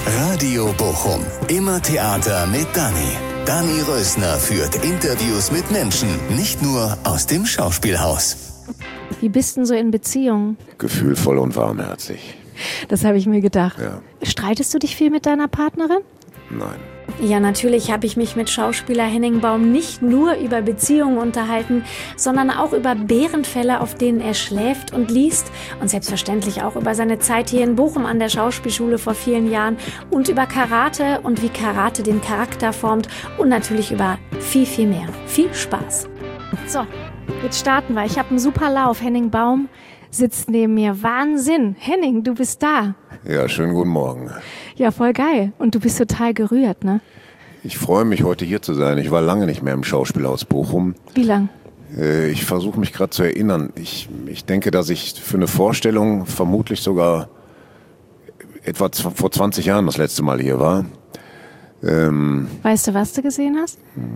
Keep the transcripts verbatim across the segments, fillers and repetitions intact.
Radio Bochum. Immer Theater mit Dani. Dani Rösner führt Interviews mit Menschen, nicht nur aus dem Schauspielhaus. Wie bist denn so in Beziehungen? Gefühlvoll und warmherzig. Das habe ich mir gedacht. Ja. Streitest du dich viel mit deiner Partnerin? Nein. Ja, natürlich habe ich mich mit Schauspieler Henning Baum nicht nur über Beziehungen unterhalten, sondern auch über Bärenfälle, auf denen er schläft und liest. Und selbstverständlich auch über seine Zeit hier in Bochum an der Schauspielschule vor vielen Jahren und über Karate und wie Karate den Charakter formt und natürlich über viel, viel mehr. Viel Spaß. So, jetzt starten wir. Ich habe einen super Lauf. Henning Baum sitzt neben mir. Wahnsinn. Henning, du bist da. Ja, schönen guten Morgen. Ja, voll geil. Und du bist total gerührt, ne? Ich freue mich, heute hier zu sein. Ich war lange nicht mehr im Schauspielhaus Bochum. Wie lang? Äh, ich versuche mich gerade zu erinnern. Ich, ich denke, dass ich für eine Vorstellung vermutlich sogar etwa z- vor zwanzig Jahren das letzte Mal hier war. Ähm, Weißt du, was du gesehen hast?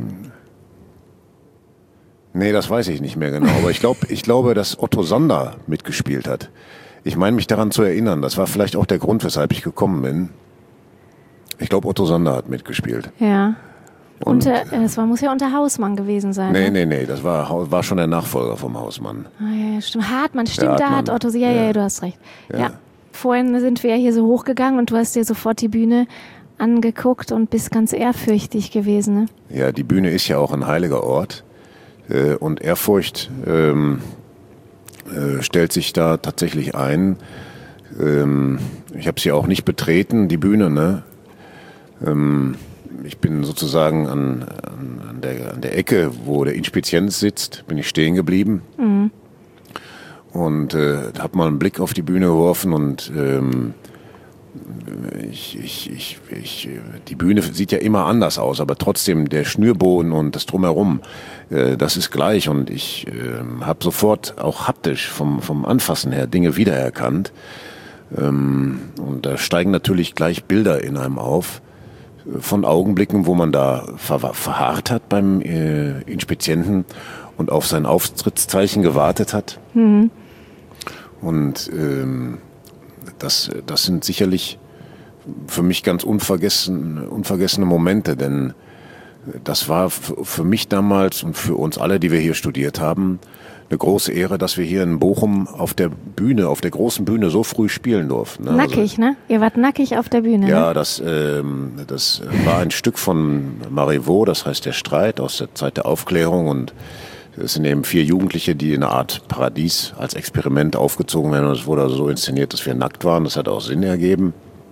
nee, das weiß ich nicht mehr genau. Aber ich, glaub, ich glaube, dass Otto Sander mitgespielt hat. Ich meine mich daran zu erinnern. Das war vielleicht auch der Grund, weshalb ich gekommen bin. Ich glaube, Otto Sander hat mitgespielt. Ja. Und, Und, äh, es war, muss ja unter Hausmann gewesen sein. Nee, ne? nee, nee, das war, war schon der Nachfolger vom Hausmann. Ah, ja, ja, stimmt. Hartmann, stimmt, Ja, da hat Hartmann. Otto, ja, ja, Ja. ja, du hast recht. Ja. Ja. Vorhin sind wir ja hier so hochgegangen und du hast dir sofort die Bühne angeguckt und bist ganz ehrfürchtig gewesen, ne? Ja, die Bühne ist ja auch ein heiliger Ort. Äh, und Ehrfurcht ähm, äh, stellt sich da tatsächlich ein. Ähm, ich habe sie auch nicht betreten, die Bühne, ne? Ähm, ich bin sozusagen an, an, an, der, an der Ecke, wo der Inspizienz sitzt, bin ich stehen geblieben. Mhm. Und äh, habe mal einen Blick auf die Bühne geworfen und ähm, ich, ich, ich, ich, die Bühne sieht ja immer anders aus, aber trotzdem der Schnürboden und das Drumherum, äh, das ist gleich. Und ich äh, habe sofort auch haptisch vom, vom Anfassen her Dinge wiedererkannt. Ähm, und da steigen natürlich gleich Bilder in einem auf äh, von Augenblicken, wo man da ver- verharrt hat beim äh, Inspizienten und auf sein Auftrittszeichen gewartet hat. Mhm. Und ähm, das, das sind sicherlich für mich ganz unvergessen, unvergessene Momente, denn das war f- für mich damals und für uns alle, die wir hier studiert haben, eine große Ehre, dass wir hier in Bochum auf der Bühne, auf der großen Bühne so früh spielen durften. Ne? Nackig, ne? Ihr wart nackig auf der Bühne, Ja, ne? das, ähm, das war ein Stück von Marivaux, das heißt der Streit aus der Zeit der Aufklärung, und es sind eben vier Jugendliche, die in eine Art Paradies als Experiment aufgezogen werden, und es wurde also so inszeniert, dass wir nackt waren. Das hat auch Sinn ergeben.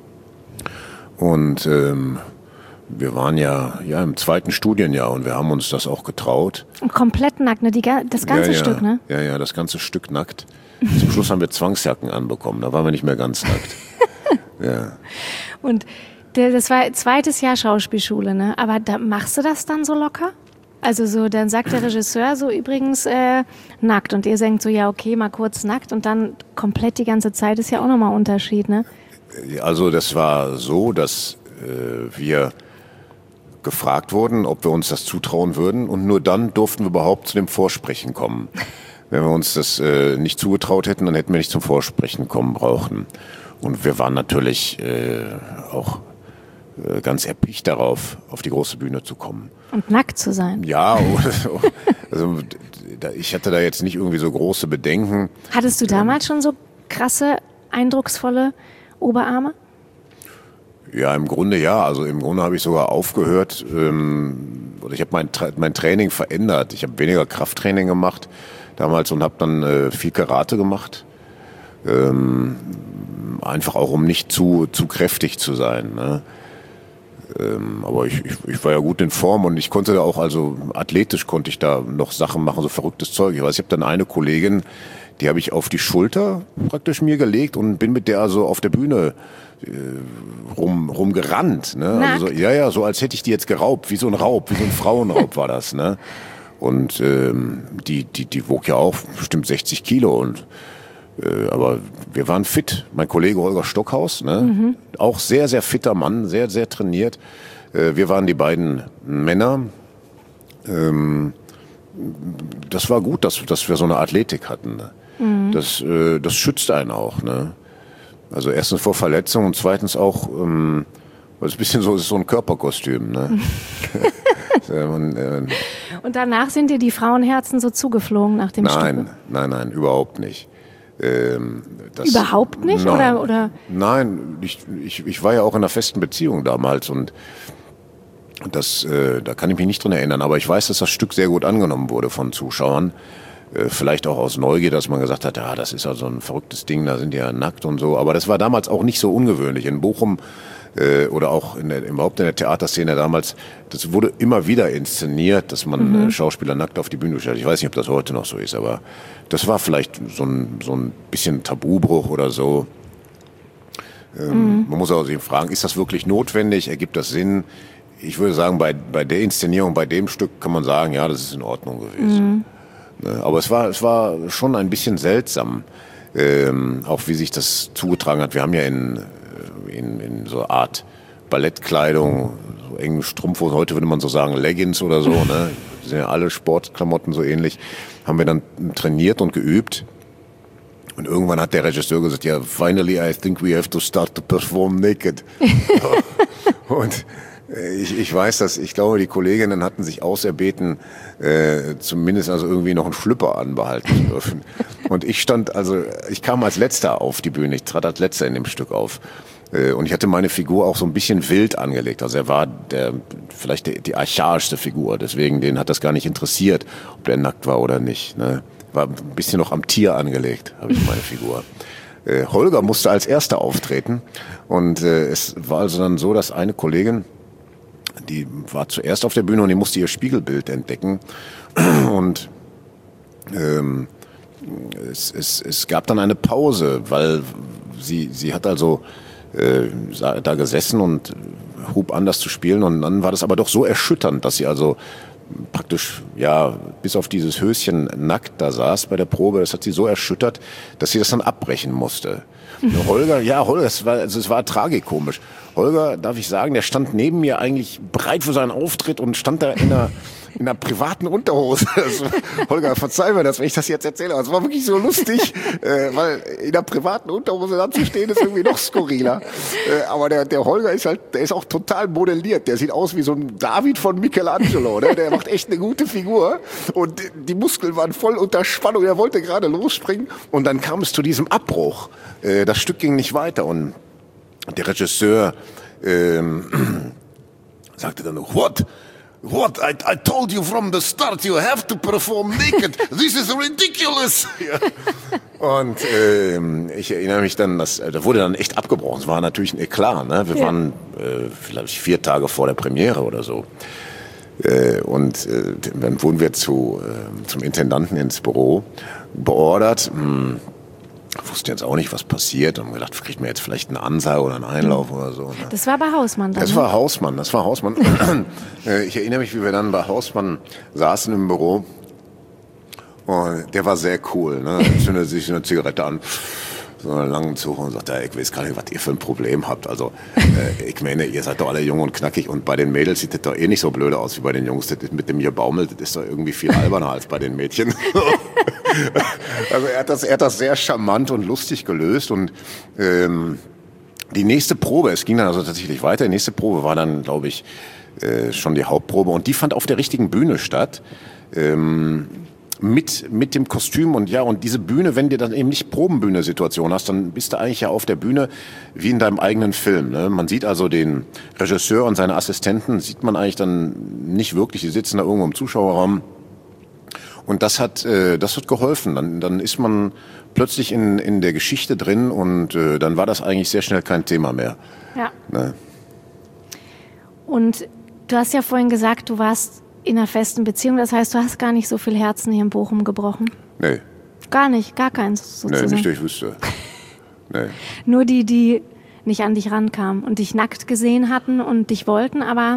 Und ähm, wir waren ja, ja im zweiten Studienjahr und wir haben uns das auch getraut. Und komplett nackt, ne? Die, ga- das ganze ja, ja, Stück, ne? Ja, ja, das ganze Stück nackt. Zum Schluss haben wir Zwangsjacken anbekommen, da waren wir nicht mehr ganz nackt. Ja. Und der, das war zweites Jahr Schauspielschule, ne? Aber da machst du das dann so locker? Also so, dann sagt der Regisseur so übrigens äh, nackt und ihr denkt so, ja okay, mal kurz nackt und dann komplett die ganze Zeit, ist ja auch nochmal ein Unterschied, ne? Also das war so, dass äh, wir gefragt wurden, ob wir uns das zutrauen würden, und nur dann durften wir überhaupt zu dem Vorsprechen kommen. Wenn wir uns das äh, nicht zugetraut hätten, dann hätten wir nicht zum Vorsprechen kommen brauchen. Und wir waren natürlich äh, auch äh, ganz erpicht darauf, auf die große Bühne zu kommen. Und nackt zu sein. Ja, also ich hatte da jetzt nicht irgendwie so große Bedenken. Hattest du damals schon so krasse, eindrucksvolle Oberarme? Ja, im Grunde ja. Also im Grunde habe ich sogar aufgehört, ähm, oder ich habe mein, Tra- mein Training verändert. Ich habe weniger Krafttraining gemacht damals und habe dann äh, viel Karate gemacht. Ähm, einfach auch, um nicht zu, zu kräftig zu sein, ne? Ähm, aber ich, ich, ich war ja gut in Form und ich konnte da auch, also athletisch konnte ich da noch Sachen machen, so verrücktes Zeug. Ich weiß, ich habe dann eine Kollegin, die habe ich auf die Schulter praktisch mir gelegt und bin mit der also auf der Bühne äh, rum, rumgerannt. Ne? Also so, ja, ja, so als hätte ich die jetzt geraubt, wie so ein Raub, wie so ein Frauenraub war das. Ne? Und ähm, die, die, die wog ja auch bestimmt sechzig Kilo und Äh, aber wir waren fit. Mein Kollege Holger Stockhaus, ne? Mhm. Auch sehr, sehr fitter Mann, sehr, sehr trainiert. Äh, wir waren die beiden Männer. Ähm, das war gut, dass, dass wir so eine Athletik hatten. Ne? Mhm. Das, äh, das schützt einen auch. Ne? Also erstens vor Verletzungen und zweitens auch, ähm, Das ist ein bisschen so, ist so ein Körperkostüm, ne? Man, äh, Und danach sind dir die Frauenherzen so zugeflogen nach dem nein, Stück? Nein, nein, überhaupt nicht. Ähm, das, überhaupt nicht? Nein, oder, oder? Nein, ich, ich, ich war ja auch in einer festen Beziehung damals und das, äh, da kann ich mich nicht dran erinnern. Aber ich weiß, dass das Stück sehr gut angenommen wurde von Zuschauern. Äh, vielleicht auch aus Neugier, dass man gesagt hat, ja, das ist ja so ein verrücktes Ding, da sind die ja nackt und so. Aber das war damals auch nicht so ungewöhnlich. In Bochum äh, oder auch in der, überhaupt in der Theaterszene damals, das wurde immer wieder inszeniert, dass man mhm. äh, Schauspieler nackt auf die Bühne stellt. Ich weiß nicht, ob das heute noch so ist, aber das war vielleicht so ein, so ein bisschen Tabubruch oder so. Ähm, mhm. Man muss auch sich fragen, ist das wirklich notwendig? Ergibt das Sinn? Ich würde sagen, bei, bei der Inszenierung, bei dem Stück kann man sagen, ja, das ist in Ordnung gewesen. Mhm. Ne, aber es war, es war schon ein bisschen seltsam, ähm, auch wie sich das zugetragen hat. Wir haben ja in, in, in so eine Art Ballettkleidung, so engen Strumpfhosen, heute würde man so sagen Leggings oder so, ne? Die sind ja alle Sportklamotten so ähnlich, haben wir dann trainiert und geübt. Und irgendwann hat der Regisseur gesagt, ja, finally I think we have to start to perform naked. Und ich, ich weiß, dass, ich glaube, die Kolleginnen hatten sich auserbeten, äh, zumindest also irgendwie noch einen Schlüpper anbehalten zu dürfen. Und ich stand, also, ich kam als Letzter auf die Bühne, ich trat als Letzter in dem Stück auf. Äh, und ich hatte meine Figur auch so ein bisschen wild angelegt. Also er war der, vielleicht die, die archaischste Figur, deswegen, den hat das gar nicht interessiert, ob der nackt war oder nicht, ne? War ein bisschen noch am Tier angelegt, habe ich meine Figur. Äh, Holger musste als Erster auftreten. Und äh, es war also dann so, dass eine Kollegin, die war zuerst auf der Bühne und die musste ihr Spiegelbild entdecken. Und ähm, es, es, es gab dann eine Pause, weil sie, sie hat also äh, da gesessen und hub an, das zu spielen. Und dann war das aber doch so erschütternd, dass sie also praktisch, ja, bis auf dieses Höschen nackt da saß bei der Probe. Das hat sie so erschüttert, dass sie das dann abbrechen musste. Und Holger, ja, Holger, es war, also es war tragikomisch. Holger, darf ich sagen, der stand neben mir eigentlich bereit für seinen Auftritt und stand da in einer, in einer privaten Unterhose. Also, Holger, verzeih mir das, wenn ich das jetzt erzähle. Aber es war wirklich so lustig, äh, weil in einer privaten Unterhose da zu stehen, ist irgendwie noch skurriler. Äh, aber der, der Holger ist halt, der ist auch total modelliert. Der sieht aus wie so ein David von Michelangelo, ne? Der macht echt eine gute Figur. Und die Muskeln waren voll unter Spannung. Er wollte gerade losspringen. Und dann kam es zu diesem Abbruch. Äh, das Stück ging nicht weiter. Und der Regisseur ähm, sagte dann noch, what? What? I, I told you from the start, you have to perform naked. This is ridiculous. Ja. Und ähm, ich erinnere mich dann, dass, da wurde dann echt abgebrochen. Es war natürlich ein Eklat. Ne? Wir ja. waren äh, vielleicht vier Tage vor der Premiere oder so. Äh, und äh, dann wurden wir zu, äh, zum Intendanten ins Büro beordert. Hm. Ich wusste jetzt auch nicht, was passiert. Und gedacht, kriegt man jetzt vielleicht eine Ansage oder einen Einlauf oder so. Ne? Das war bei Hausmann dann? Das war Hausmann, das war Hausmann. Ich erinnere mich, wie wir dann bei Hausmann saßen im Büro. Und der war sehr cool. Ne? Er zündete sich eine Zigarette an, so einen langen Zug und sagte, ja, ich weiß gar nicht, was ihr für ein Problem habt. Also, äh, ich meine, ihr seid doch alle jung und knackig und bei den Mädels sieht das doch eh nicht so blöde aus wie bei den Jungs. Das mit dem Gebaumel, das ist doch irgendwie viel alberner als bei den Mädchen. Also er hat das, er hat das sehr charmant und lustig gelöst und ähm, die nächste Probe, es ging dann also tatsächlich weiter, die nächste Probe war dann, glaube ich, äh, schon die Hauptprobe und die fand auf der richtigen Bühne statt, ähm, mit mit dem Kostüm und ja, und diese Bühne, wenn du dann eben nicht Probenbühne-Situation hast, dann bist du eigentlich ja auf der Bühne wie in deinem eigenen Film. Ne? Man sieht also den Regisseur und seine Assistenten, sieht man eigentlich dann nicht wirklich, die sitzen da irgendwo im Zuschauerraum. Und das hat, äh, das hat geholfen. Dann, dann ist man plötzlich in, in der Geschichte drin und äh, dann war das eigentlich sehr schnell kein Thema mehr. Ja. Ne? Und du hast ja vorhin gesagt, du warst in einer festen Beziehung. Das heißt, du hast gar nicht so viel Herzen hier in Bochum gebrochen? Nee. Gar nicht? Gar keins sozusagen? Nee, nicht, dass ich wüsste. Nee. Nur die, die nicht an dich rankamen und dich nackt gesehen hatten und dich wollten, aber...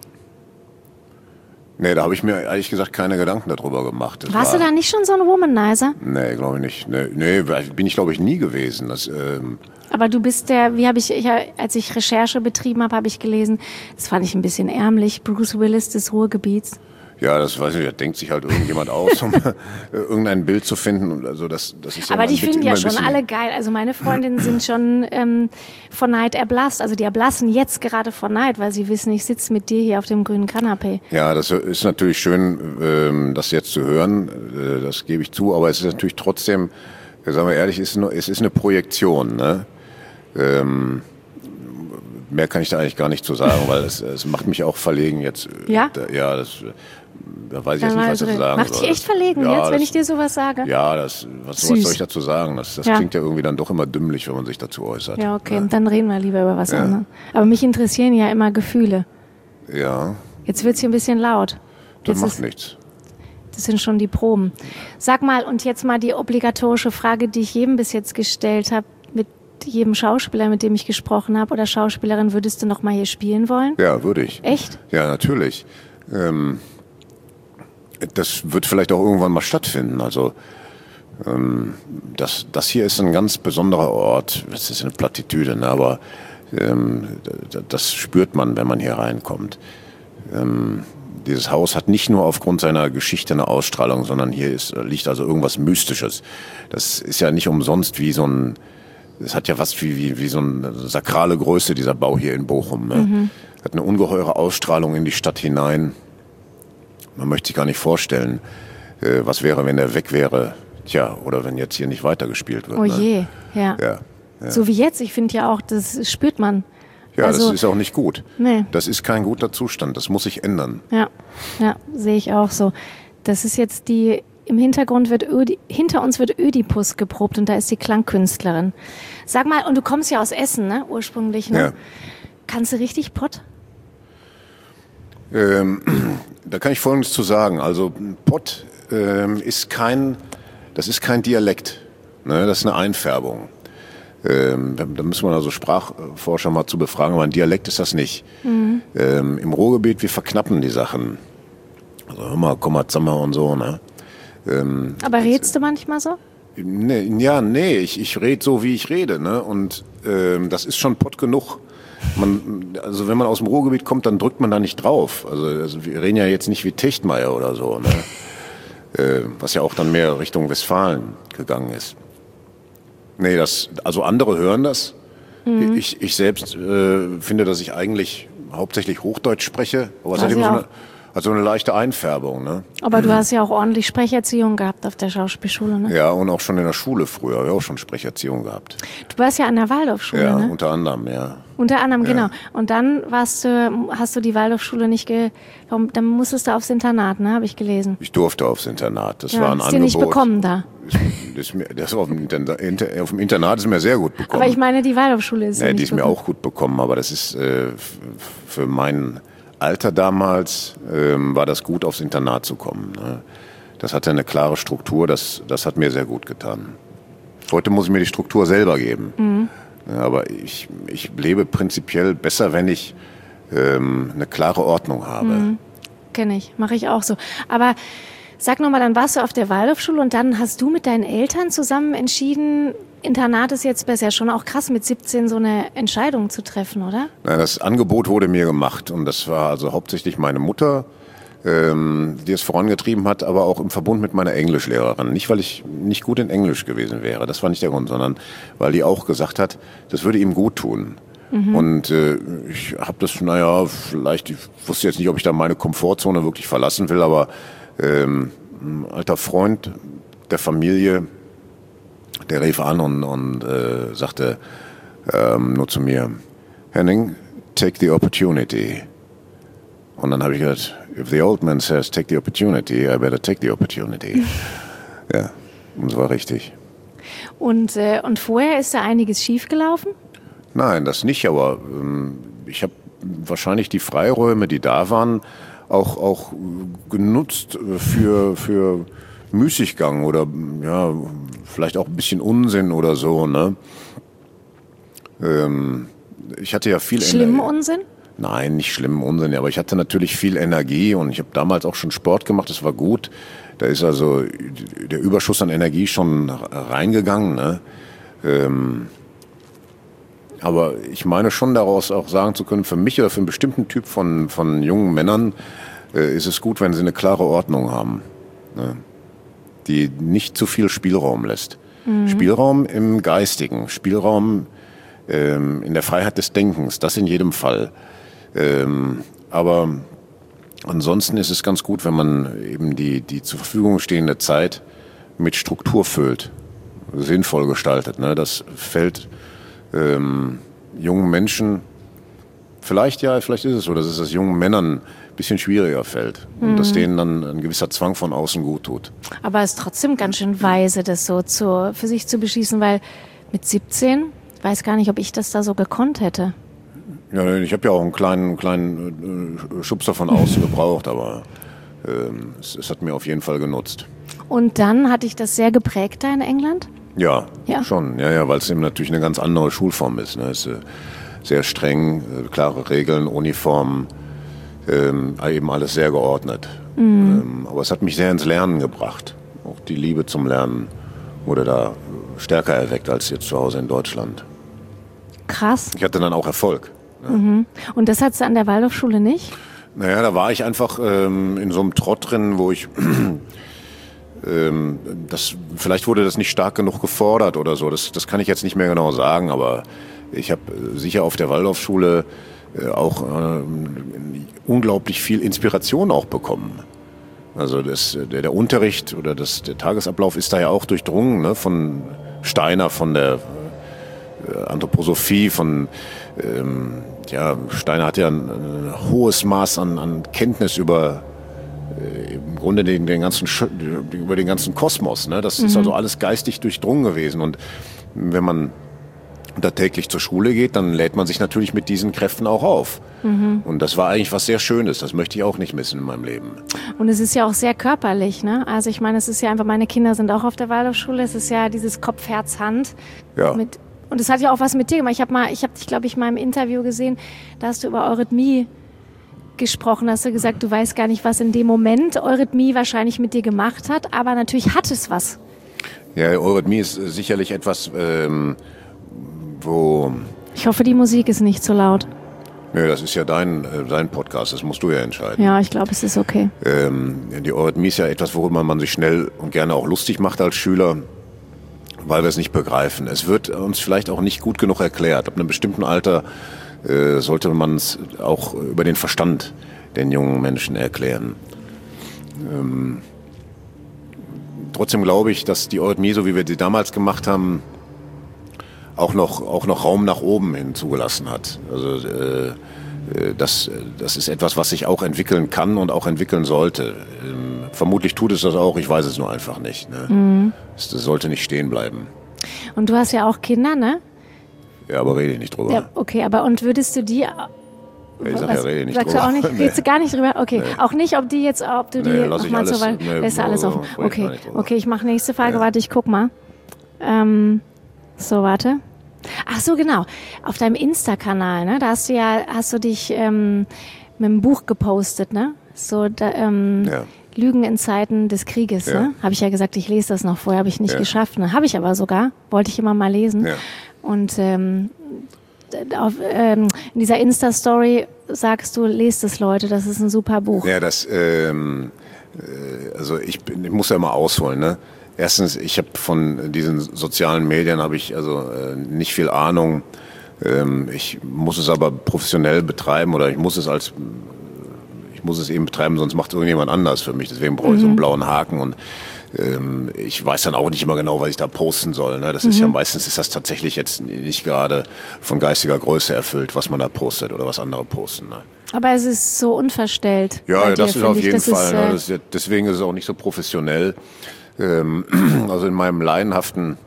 Nee, da habe ich mir ehrlich gesagt keine Gedanken darüber gemacht. Das Warst war, du da nicht schon so ein Womanizer? Nee, glaube ich nicht. Nee, nee, bin ich glaube ich nie gewesen. Das, ähm Aber du bist der, wie habe ich, ich, als ich Recherche betrieben habe, habe ich gelesen, das fand ich ein bisschen ärmlich, Bruce Willis des Ruhrgebiets. Ja, das weiß ich, da denkt sich halt irgendjemand aus, um irgendein Bild zu finden. Also das, das ist ja Aber die finden ja schon bisschen alle geil. Also meine Freundinnen sind schon ähm, vor Neid erblasst. Also die erblassen jetzt gerade vor Neid, weil sie wissen, ich sitze mit dir hier auf dem grünen Kanapee. Ja, das ist natürlich schön, ähm, das jetzt zu hören. Äh, das gebe ich zu. Aber es ist natürlich trotzdem, sagen wir ehrlich, es ist, nur, es ist eine Projektion. Ne? Ähm, mehr kann ich da eigentlich gar nicht zu sagen, weil es, es macht mich auch verlegen jetzt. Ja? Da, ja, das... Da weiß ich jetzt nicht, was ich dazu sagen Macht soll. dich echt verlegen ja, jetzt, wenn das, ich dir sowas sage? Ja, das, was, sowas soll ich dazu sagen? Das, das ja. klingt ja irgendwie dann doch immer dümmlich, wenn man sich dazu äußert. Ja, okay, ja. dann reden wir lieber über was ja. anderes. Aber mich interessieren ja immer Gefühle. Ja. Jetzt wird's hier ein bisschen laut. Das jetzt macht ist, nichts. Das sind schon die Proben. Sag mal, und jetzt mal die obligatorische Frage, die ich jedem bis jetzt gestellt habe, mit jedem Schauspieler, mit dem ich gesprochen habe, oder Schauspielerin, würdest du noch mal hier spielen wollen? Ja, würde ich. Echt? Ja, natürlich. Ähm, das wird vielleicht auch irgendwann mal stattfinden. Also ähm, das, das hier ist ein ganz besonderer Ort. Das ist eine Plattitüde, ne? Aber ähm, das spürt man, wenn man hier reinkommt. Ähm, dieses Haus hat nicht nur aufgrund seiner Geschichte eine Ausstrahlung, sondern hier ist, liegt also irgendwas Mystisches. Das ist ja nicht umsonst wie so ein, es hat ja was wie, wie, wie so eine sakrale Größe, dieser Bau hier in Bochum. Ne? Mhm. Hat eine ungeheure Ausstrahlung in die Stadt hinein. Man möchte sich gar nicht vorstellen, äh, was wäre, wenn er weg wäre. Tja, oder wenn jetzt hier nicht weitergespielt wird. Oh je, ne? ja. Ja, ja. So wie jetzt, ich finde ja auch, das spürt man. Ja, also, das ist auch nicht gut. Nee. Das ist kein guter Zustand, das muss sich ändern. Ja, ja, sehe ich auch so. Das ist jetzt die, im Hintergrund wird Ödi, hinter uns wird Ödipus geprobt und da ist die Klangkünstlerin. Sag mal, und du kommst ja aus Essen, ne, ursprünglich, ne? Ja. Kannst du richtig Pott? Ähm, da kann ich Folgendes zu sagen. Also Pott ähm, ist kein, das ist kein Dialekt, ne? Das ist eine Einfärbung. Ähm, da, da müssen wir also Sprachforscher mal zu befragen, aber ein Dialekt ist das nicht. Mhm. Ähm, Im Ruhrgebiet, wir verknappen die Sachen. Also hör mal, komm mal zusammen und so. Ne? Ähm, aber redst du manchmal so? Nee, ja, nee, ich, ich rede so, wie ich rede. Ne? Und ähm, das ist schon Pott genug. Man, also wenn man aus dem Ruhrgebiet kommt, dann drückt man da nicht drauf. Also, also wir reden ja jetzt nicht wie Techtmeier oder so, ne? äh, was ja auch dann mehr Richtung Westfalen gegangen ist. Nee, das, also andere hören das. Mhm. Ich, ich selbst äh, finde, dass ich eigentlich hauptsächlich Hochdeutsch spreche, aber es hat eben so eine, hat so eine leichte Einfärbung. Ne? Aber du hast ja auch ordentlich Sprecherziehung gehabt auf der Schauspielschule, ne? Ja, und auch schon in der Schule früher, habe ich auch schon Sprecherziehung gehabt. Du warst ja an der Waldorfschule, ja, ne? unter anderem, ja. Unter anderem, ja. genau. Und dann warst du, hast du die Waldorfschule nicht ge... Warum, dann musstest du aufs Internat, ne? Habe ich gelesen. Ich durfte aufs Internat. Das ja, war ein ist Angebot. Ist dir nicht bekommen da? Das, das, mir, das auf, dem Internat, auf dem Internat ist mir sehr gut bekommen. Aber ich meine, die Waldorfschule ist ja, nicht die ist bekommen. mir auch gut bekommen, aber das ist äh, für mein Alter damals ähm, war das gut, aufs Internat zu kommen. Ne? Das hatte eine klare Struktur, das, das hat mir sehr gut getan. Heute muss ich mir die Struktur selber geben. Mhm. Ja, aber ich, ich lebe prinzipiell besser, wenn ich ähm, eine klare Ordnung habe. Mhm. Kenne ich, mache ich auch so. Aber sag nochmal, dann warst du auf der Waldorfschule und dann hast du mit deinen Eltern zusammen entschieden, Internat ist jetzt besser. Schon auch krass, mit siebzehn so eine Entscheidung zu treffen, oder? Na, das Angebot wurde mir gemacht und das war also hauptsächlich meine Mutter, ähm, die es vorangetrieben hat, aber auch im Verbund mit meiner Englischlehrerin. Nicht, weil ich nicht gut in Englisch gewesen wäre, das war nicht der Grund, sondern weil die auch gesagt hat, das würde ihm gut tun. Mhm. Und äh, ich habe das, naja, vielleicht, ich wusste jetzt nicht, ob ich da meine Komfortzone wirklich verlassen will, aber ähm, ein alter Freund der Familie, der rief an und, und äh, sagte ähm, nur zu mir, Henning, take the opportunity. Und dann habe ich gesagt, if the old man says take the opportunity, I better take the opportunity. Ja, und es war richtig. Und, äh, und vorher ist da einiges schiefgelaufen? Nein, das nicht, aber ähm, ich habe wahrscheinlich die Freiräume, die da waren, auch, auch genutzt für, für Müßiggang oder ja, vielleicht auch ein bisschen Unsinn oder so. Ne? Ähm, ich hatte ja viel Schlimmen Unsinn? Nein, nicht schlimmen Unsinn, aber ich hatte natürlich viel Energie und ich habe damals auch schon Sport gemacht, das war gut. Da ist also der Überschuss an Energie schon reingegangen. Ne? Ähm, aber ich meine schon daraus auch sagen zu können, für mich oder für einen bestimmten Typ von, von jungen Männern äh, ist es gut, wenn sie eine klare Ordnung haben, ne? Die nicht zu viel Spielraum lässt. Mhm. Spielraum im Geistigen, Spielraum ähm, in der Freiheit des Denkens, das in jedem Fall. Ähm, aber ansonsten ist es ganz gut, wenn man eben die, die zur Verfügung stehende Zeit mit Struktur füllt, sinnvoll gestaltet. Ne? Das fällt ähm, jungen Menschen, vielleicht ja, vielleicht ist es so, dass es das jungen Männern ein bisschen schwieriger fällt und mhm. dass denen dann ein gewisser Zwang von außen gut tut. Aber es ist trotzdem ganz schön weise, das so zu, für sich zu beschließen, weil mit siebzehn, ich weiß gar nicht, ob ich das da so gekonnt hätte. Ja, ich habe ja auch einen kleinen, kleinen äh, Schubser von außen gebraucht, aber ähm, es, es hat mir auf jeden Fall genutzt. Und dann hat dich das sehr geprägt da in England? Ja, ja. schon. Ja, ja, weil es eben natürlich eine ganz andere Schulform ist. Ne? Es ist äh, sehr streng, äh, klare Regeln, Uniformen, ähm, eben alles sehr geordnet. Mhm. Ähm, aber es hat mich sehr ins Lernen gebracht. Auch die Liebe zum Lernen wurde da stärker erweckt als jetzt zu Hause in Deutschland. Krass. Ich hatte dann auch Erfolg. Ne? Mhm. Und das hattest du an der Waldorfschule nicht? Naja, da war ich einfach ähm, in so einem Trott drin, wo ich... ähm, das, vielleicht wurde das nicht stark genug gefordert oder so. Das, das kann ich jetzt nicht mehr genau sagen, aber ich habe sicher auf der Waldorfschule äh, auch äh, unglaublich viel Inspiration auch bekommen. Also das, der, der Unterricht oder das, der Tagesablauf ist da ja auch durchdrungen, ne, von Steiner, von der äh, Anthroposophie, von ähm, ja, Steiner hat ja ein, ein hohes Maß an, an Kenntnis über äh, im Grunde den, den ganzen über den ganzen Kosmos. Ne? Das mhm. ist also alles geistig durchdrungen gewesen. Und wenn man da täglich zur Schule geht, dann lädt man sich natürlich mit diesen Kräften auch auf. Mhm. Und das war eigentlich was sehr Schönes. Das möchte ich auch nicht missen in meinem Leben. Und es ist ja auch sehr körperlich, ne? Also ich meine, es ist ja einfach, meine Kinder sind auch auf der Waldorfschule. Es ist ja dieses Kopf, Herz, Hand. Ja. Mit, und es hat ja auch was mit dir gemacht. Ich habe mal, ich habe dich, glaube ich, mal im Interview gesehen, da hast du über Eurythmie gesprochen. Hast du gesagt, du weißt gar nicht, was in dem Moment Eurythmie wahrscheinlich mit dir gemacht hat. Aber natürlich hat es was. Ja, Eurythmie ist sicherlich etwas... Ähm Wo ich hoffe, die Musik ist nicht zu laut. Nö, das ist ja dein, äh, dein Podcast, das musst du ja entscheiden. Ja, ich glaube, es ist okay. Ähm, die Eurythmie ist ja etwas, worüber man sich schnell und gerne auch lustig macht als Schüler, weil wir es nicht begreifen. Es wird uns vielleicht auch nicht gut genug erklärt. Ab einem bestimmten Alter äh, sollte man es auch über den Verstand den jungen Menschen erklären. Ähm, trotzdem glaube ich, dass die Eurythmie, so wie wir sie damals gemacht haben, auch noch, auch noch Raum nach oben hin zugelassen hat. Also äh, das, das ist etwas, was sich auch entwickeln kann und auch entwickeln sollte. Ähm, vermutlich tut es das auch, ich weiß es nur einfach nicht. Ne? Mhm. Das, das sollte nicht stehen bleiben. Und du hast ja auch Kinder, ne? Ja, aber rede ich nicht drüber. Ja, okay, aber und würdest du die... Ich sag ja, rede nicht sagst drüber. Du auch nicht, nee. redest du gar nicht drüber? Okay, nee. Auch nicht, ob die jetzt, ob du die nee, lass ich mal alles, so weit, nee, lässt du alles offen. Okay, okay, ich mache nächste Frage, ja. Warte, ich guck mal. Ähm, so, warte. Ach so, genau. Auf deinem Insta-Kanal, ne? Da hast du ja, hast du dich ähm, mit einem Buch gepostet, ne? So, da, ähm, ja. Lügen in Zeiten des Krieges, ja. ne? Habe ich ja gesagt, ich lese das noch vorher, habe ich nicht ja. geschafft, ne? Habe ich aber sogar, wollte ich immer mal lesen. Ja. Und ähm, auf, ähm, in dieser Insta-Story sagst du, lest es, Leute, das ist ein super Buch. Ja, das, ähm, äh, also ich, bin, ich muss ja mal ausholen, ne? Erstens, ich habe von diesen sozialen Medien habe ich also äh, nicht viel Ahnung. Ähm, ich muss es aber professionell betreiben oder ich muss es als ich muss es eben betreiben, sonst macht es irgendjemand anders für mich. Deswegen brauche ich mhm. so einen blauen Haken und ähm, ich weiß dann auch nicht immer genau, was ich da posten soll. Ne? Das mhm. ist ja meistens ist das tatsächlich jetzt nicht gerade von geistiger Größe erfüllt, was man da postet oder was andere posten. Ne? Aber es ist so unverstellt. Ja, dir, das ist auf ich. jeden das Fall. Ist, ne? äh, das ist ja, deswegen ist es auch nicht so professionell. Ähm, also in meinem laienhaften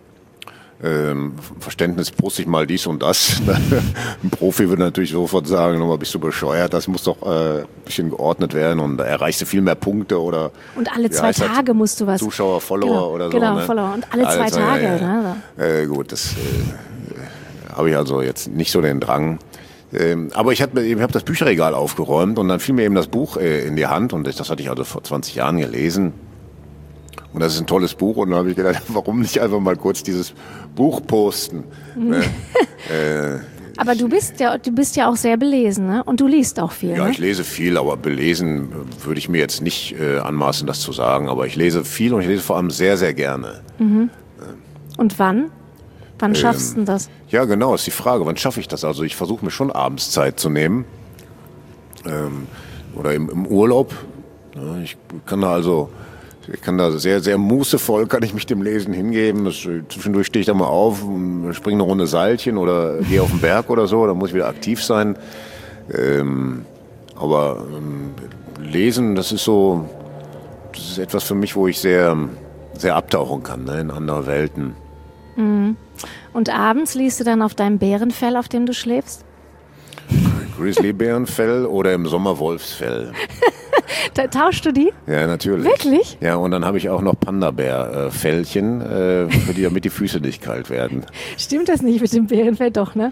ähm, Verständnis poste ich mal dies und das. Ein Profi würde natürlich sofort sagen, nochmal, bist du bescheuert, das muss doch äh, ein bisschen geordnet werden und da erreichst du viel mehr Punkte oder... Und alle zwei Tage das? musst du was... Zuschauer, Follower genau, oder so. Genau, ne? Follower und alle, alle zwei, zwei Tage. Ja, ja. Ne? Äh, gut, das äh, habe ich also jetzt nicht so den Drang. Ähm, aber ich habe hab das Bücherregal aufgeräumt und dann fiel mir eben das Buch äh, in die Hand und das hatte ich also vor zwanzig Jahren gelesen. Und das ist ein tolles Buch und dann habe ich gedacht, warum nicht einfach mal kurz dieses Buch posten? Ne? äh, Aber du bist ja, du bist ja auch sehr belesen, ne? Und du liest auch viel, Ja, ne? ich lese viel, aber belesen würde ich mir jetzt nicht äh, anmaßen, das zu sagen. Aber ich lese viel und ich lese vor allem sehr, sehr gerne. Mhm. Und wann? Wann schaffst du ähm, das? Ja, genau, ist die Frage. Wann schaffe ich das? Also ich versuche mir schon abends Zeit zu nehmen. Ähm, oder im, im Urlaub. Ja, ich kann da also... Ich kann da sehr, sehr mußevoll, kann ich mich dem Lesen hingeben. Das, zwischendurch stehe ich da mal auf, springe eine Runde Seilchen oder gehe auf den Berg oder so, da muss ich wieder aktiv sein. Ähm, aber ähm, Lesen, das ist so, das ist etwas für mich, wo ich sehr, sehr abtauchen kann, ne, in andere Welten. Mhm. Und abends liest du dann auf deinem Bärenfell, auf dem du schläfst? Grizzlybärenfell oder im Sommer Wolfsfell. Da tauschst du die? Ja, natürlich. Wirklich? Ja, und dann habe ich auch noch Panda-Bär-Fellchen, äh, für die, damit die Füße nicht kalt werden. Stimmt das nicht mit dem Bärenfell? Doch, ne?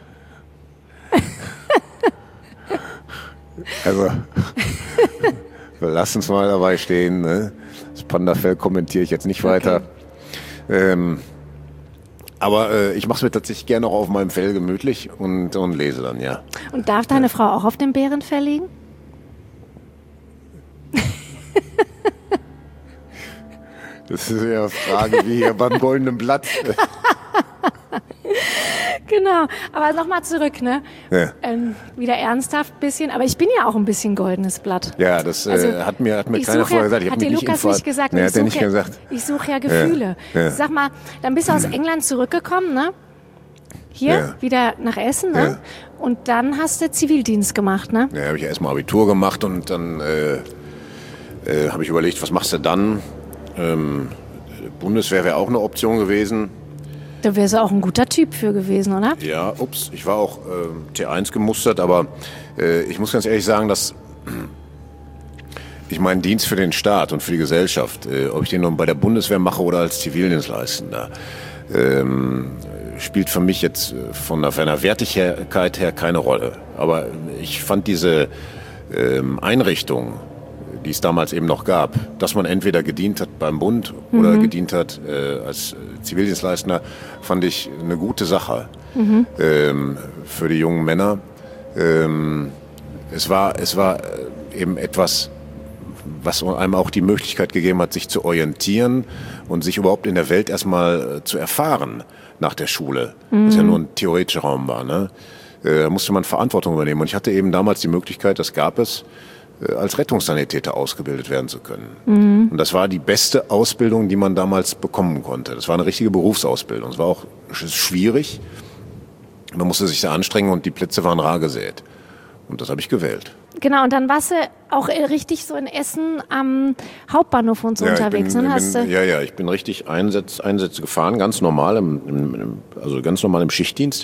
Also, wir lassen es mal dabei stehen. Ne? Das Panda-Fell kommentiere ich jetzt nicht weiter. Okay. Ähm, aber äh, ich mache es mir tatsächlich gerne auch auf meinem Fell gemütlich und, und lese dann, ja. Und darf deine ja. Frau auch auf dem Bärenfell liegen? Das ist ja eine Frage wie hier beim Goldenen Blatt. Genau, aber nochmal zurück, ne? Ja. Ähm, wieder ernsthaft ein bisschen, aber ich bin ja auch ein bisschen goldenes Blatt. Ja, das äh, also, hat mir, hat mir keiner vorher gesagt. Ich hat dir Lukas nicht gesagt? Nee, ich hat er nicht ja, gesagt. Ich suche ja Gefühle. Ja. Ja. Sag mal, dann bist du aus England zurückgekommen, ne? Hier, ja. wieder nach Essen, ne? Ja. Und dann hast du Zivildienst gemacht, ne? Ja, habe ich erstmal Abitur gemacht und dann äh, äh, habe ich überlegt, was machst du dann? Ähm, Bundeswehr wäre auch eine Option gewesen. Da wärst du auch ein guter Typ für gewesen, oder? Ja, ups, ich war auch äh, T eins gemustert, aber äh, ich muss ganz ehrlich sagen, dass ich meinen Dienst für den Staat und für die Gesellschaft, äh, ob ich den nun bei der Bundeswehr mache oder als Zivildienstleistender, ähm, spielt für mich jetzt von der, von der Wertigkeit her keine Rolle. Aber ich fand diese ähm, Einrichtung, die es damals eben noch gab, dass man entweder gedient hat beim Bund oder mhm. gedient hat äh, als Zivildienstleister, fand ich eine gute Sache mhm. ähm, für die jungen Männer. Ähm, es war, es war eben etwas, was einem auch die Möglichkeit gegeben hat, sich zu orientieren und sich überhaupt in der Welt erstmal äh, zu erfahren nach der Schule, mhm. was ja nur ein theoretischer Raum war. Ne? Äh, da musste man Verantwortung übernehmen. Und ich hatte eben damals die Möglichkeit, das gab es, als Rettungssanitäter ausgebildet werden zu können. Mhm. Und das war die beste Ausbildung, die man damals bekommen konnte. Das war eine richtige Berufsausbildung. Es war auch schwierig. Man musste sich sehr anstrengen und die Plätze waren rar gesät. Und das habe ich gewählt. Genau, und dann warst du auch richtig so in Essen am Hauptbahnhof und so ja, unterwegs. Ich bin, ne? Hast bin, ja, ja, ich bin richtig Einsatz, Einsätze gefahren, ganz normal, im, im, also ganz normal im Schichtdienst.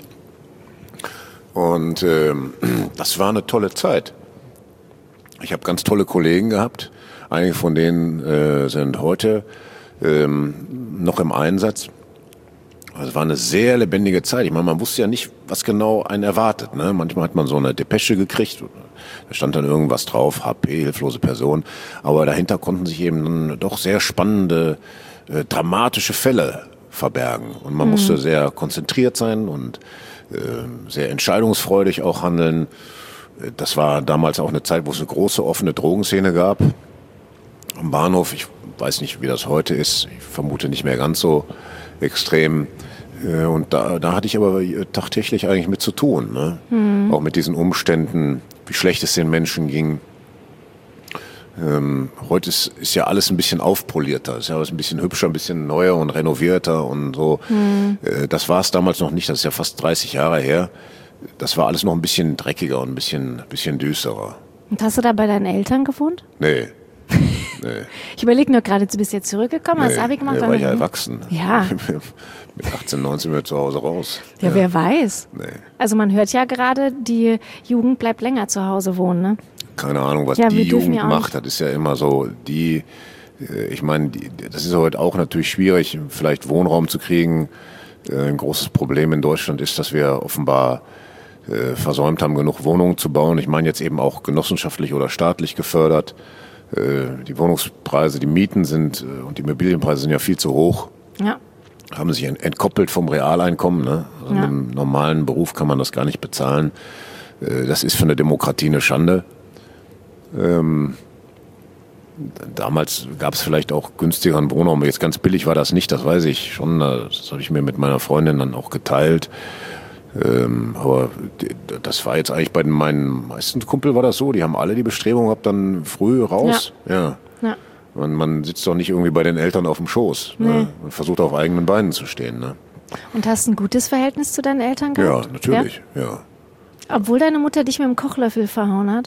Und ähm, das war eine tolle Zeit. Ich habe ganz tolle Kollegen gehabt. Einige von denen äh, sind heute ähm, noch im Einsatz. Also es war eine sehr lebendige Zeit. Ich meine, man wusste ja nicht, was genau einen erwartet. Ne? Manchmal hat man so eine Depesche gekriegt. Da stand dann irgendwas drauf, H P, hilflose Person. Aber dahinter konnten sich eben doch sehr spannende, äh, dramatische Fälle verbergen. Und man mhm. musste sehr konzentriert sein und äh, sehr entscheidungsfreudig auch handeln. Das war damals auch eine Zeit, wo es eine große offene Drogenszene gab. Am Bahnhof, ich weiß nicht, wie das heute ist, ich vermute nicht mehr ganz so extrem. Und da, da hatte ich aber tagtäglich eigentlich mit zu tun. Ne? Mhm. Auch mit diesen Umständen, wie schlecht es den Menschen ging. Ähm, heute ist, ist ja alles ein bisschen aufpolierter, ist ja alles ein bisschen hübscher, ein bisschen neuer und renovierter und so. Mhm. Äh, das war es damals noch nicht, das ist ja fast dreißig Jahre her. Das war alles noch ein bisschen dreckiger und ein bisschen, bisschen düsterer. Und hast du da bei deinen Eltern gewohnt? Nee. nee. Ich überlege nur gerade, du bist jetzt zurückgekommen, nee, hast Abi gemacht? Nee, war ich ja erwachsen. Ja. Mit achtzehn, neunzehn bin ich zu Hause raus. Ja, ja. Wer weiß. Nee. Also man hört ja gerade, die Jugend bleibt länger zu Hause wohnen, ne? Keine Ahnung, was ja, die Jugend ja macht. Das ist ja immer so, die, ich meine, die, das ist heute auch natürlich schwierig, vielleicht Wohnraum zu kriegen. Ein großes Problem in Deutschland ist, dass wir offenbar äh, versäumt haben, genug Wohnungen zu bauen. Ich meine jetzt eben auch genossenschaftlich oder staatlich gefördert. Äh, die Wohnungspreise, die Mieten sind äh, und die Immobilienpreise sind ja viel zu hoch. Ja. haben sich entkoppelt vom Realeinkommen. Ne? Also Ja. Mit einem normalen Beruf kann man das gar nicht bezahlen. Äh, das ist für eine Demokratie eine Schande. Ähm, damals gab es vielleicht auch günstigeren Wohnraum. Jetzt ganz billig war das nicht, das weiß ich schon. Das habe ich mir mit meiner Freundin dann auch geteilt. Ähm, aber die, das war jetzt eigentlich bei den, meinen meisten Kumpel war das so. Die haben alle die Bestrebung gehabt, dann früh raus. Ja. Ja. Man, man sitzt doch nicht irgendwie bei den Eltern auf dem Schoß. Nee. Ne? Man versucht auf eigenen Beinen zu stehen. Ne? Und hast ein gutes Verhältnis zu deinen Eltern Ja, gehabt? natürlich. Ja. Ja. Obwohl deine Mutter dich mit dem Kochlöffel verhauen hat?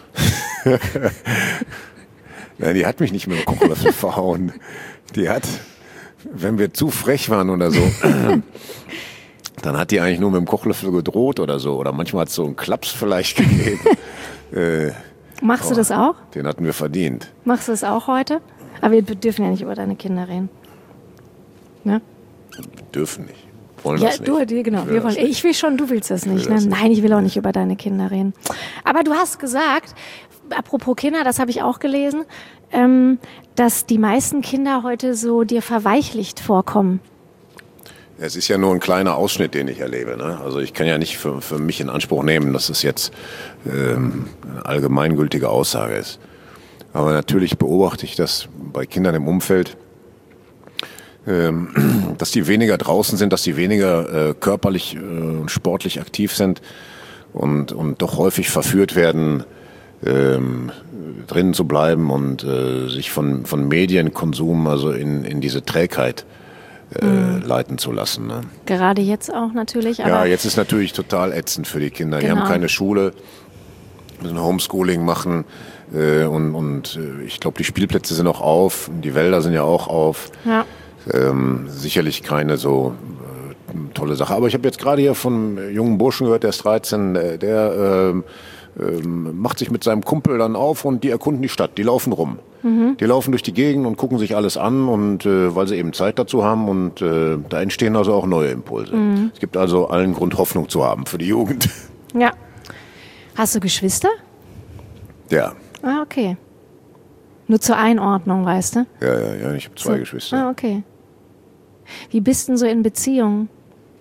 Nein, die hat mich nicht mit dem Kochlöffel verhauen. Die hat, wenn wir zu frech waren oder so, dann hat die eigentlich nur mit dem Kochlöffel gedroht oder so. Oder manchmal hat es so einen Klaps vielleicht gegeben. äh, Machst du das auch? Den hatten wir verdient. Machst du das auch heute? Aber wir dürfen ja nicht über deine Kinder reden. Ne? Wir dürfen nicht. Wollen Ja, das nicht. du, die, genau. Ich will Wir wollen, das nicht. ich will schon, du willst das nicht. will das Ne? nicht. Nein, ich will auch nicht über deine Kinder reden. Aber du hast gesagt, apropos Kinder, das habe ich auch gelesen, ähm, dass die meisten Kinder heute so dir verweichlicht vorkommen. Es ist ja nur ein kleiner Ausschnitt, den ich erlebe. Ne? Also ich kann ja nicht für, für mich in Anspruch nehmen, dass es jetzt ähm, eine allgemeingültige Aussage ist. Aber natürlich beobachte ich das bei Kindern im Umfeld, ähm, dass die weniger draußen sind, dass die weniger äh, körperlich und äh, sportlich aktiv sind und, und doch häufig verführt werden, ähm, drinnen zu bleiben und äh, sich von, von Medienkonsum, also in, in diese Trägheit Äh, mhm. leiten zu lassen. Ne? Gerade jetzt auch natürlich. Aber ja, jetzt ist natürlich total ätzend für die Kinder. Die Genau. haben keine Schule, müssen Homeschooling machen äh, und, und äh, ich glaube, die Spielplätze sind auch auf, die Wälder sind ja auch auf. Ja. Ähm, sicherlich keine so äh, tolle Sache. Aber ich habe jetzt gerade hier von einem jungen Burschen gehört, der ist dreizehn, der, der äh, ähm, macht sich mit seinem Kumpel dann auf und die erkunden die Stadt, die laufen rum. Mhm. Die laufen durch die Gegend und gucken sich alles an, und äh, weil sie eben Zeit dazu haben, und äh, da entstehen also auch neue Impulse. Mhm. Es gibt also allen Grund, Hoffnung zu haben für die Jugend. Ja. Hast du Geschwister? Ja. Ah, okay. Nur zur Einordnung, weißt du? Ja, ja, ja, ich habe zwei so. Geschwister. Ah, okay. Wie bist denn so in Beziehungen?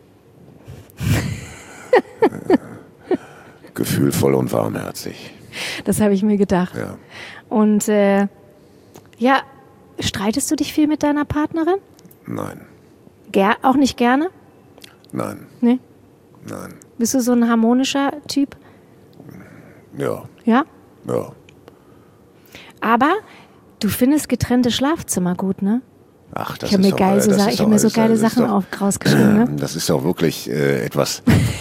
Gefühlvoll und warmherzig. Das habe ich mir gedacht. Ja. Und äh, ja, streitest du dich viel mit deiner Partnerin? Nein. Ger auch nicht gerne? Nein. Nee? Nein. Bist du so ein harmonischer Typ? Ja. Ja? Ja. Aber du findest getrennte Schlafzimmer gut, ne? Ach, das ich habe mir, ist doch, geil, äh, so das Sa- ist ich doch- hab mir so das ist- geile das ist Sachen doch- auf, rausgeschrieben, ne? Das ist auch wirklich äh, etwas.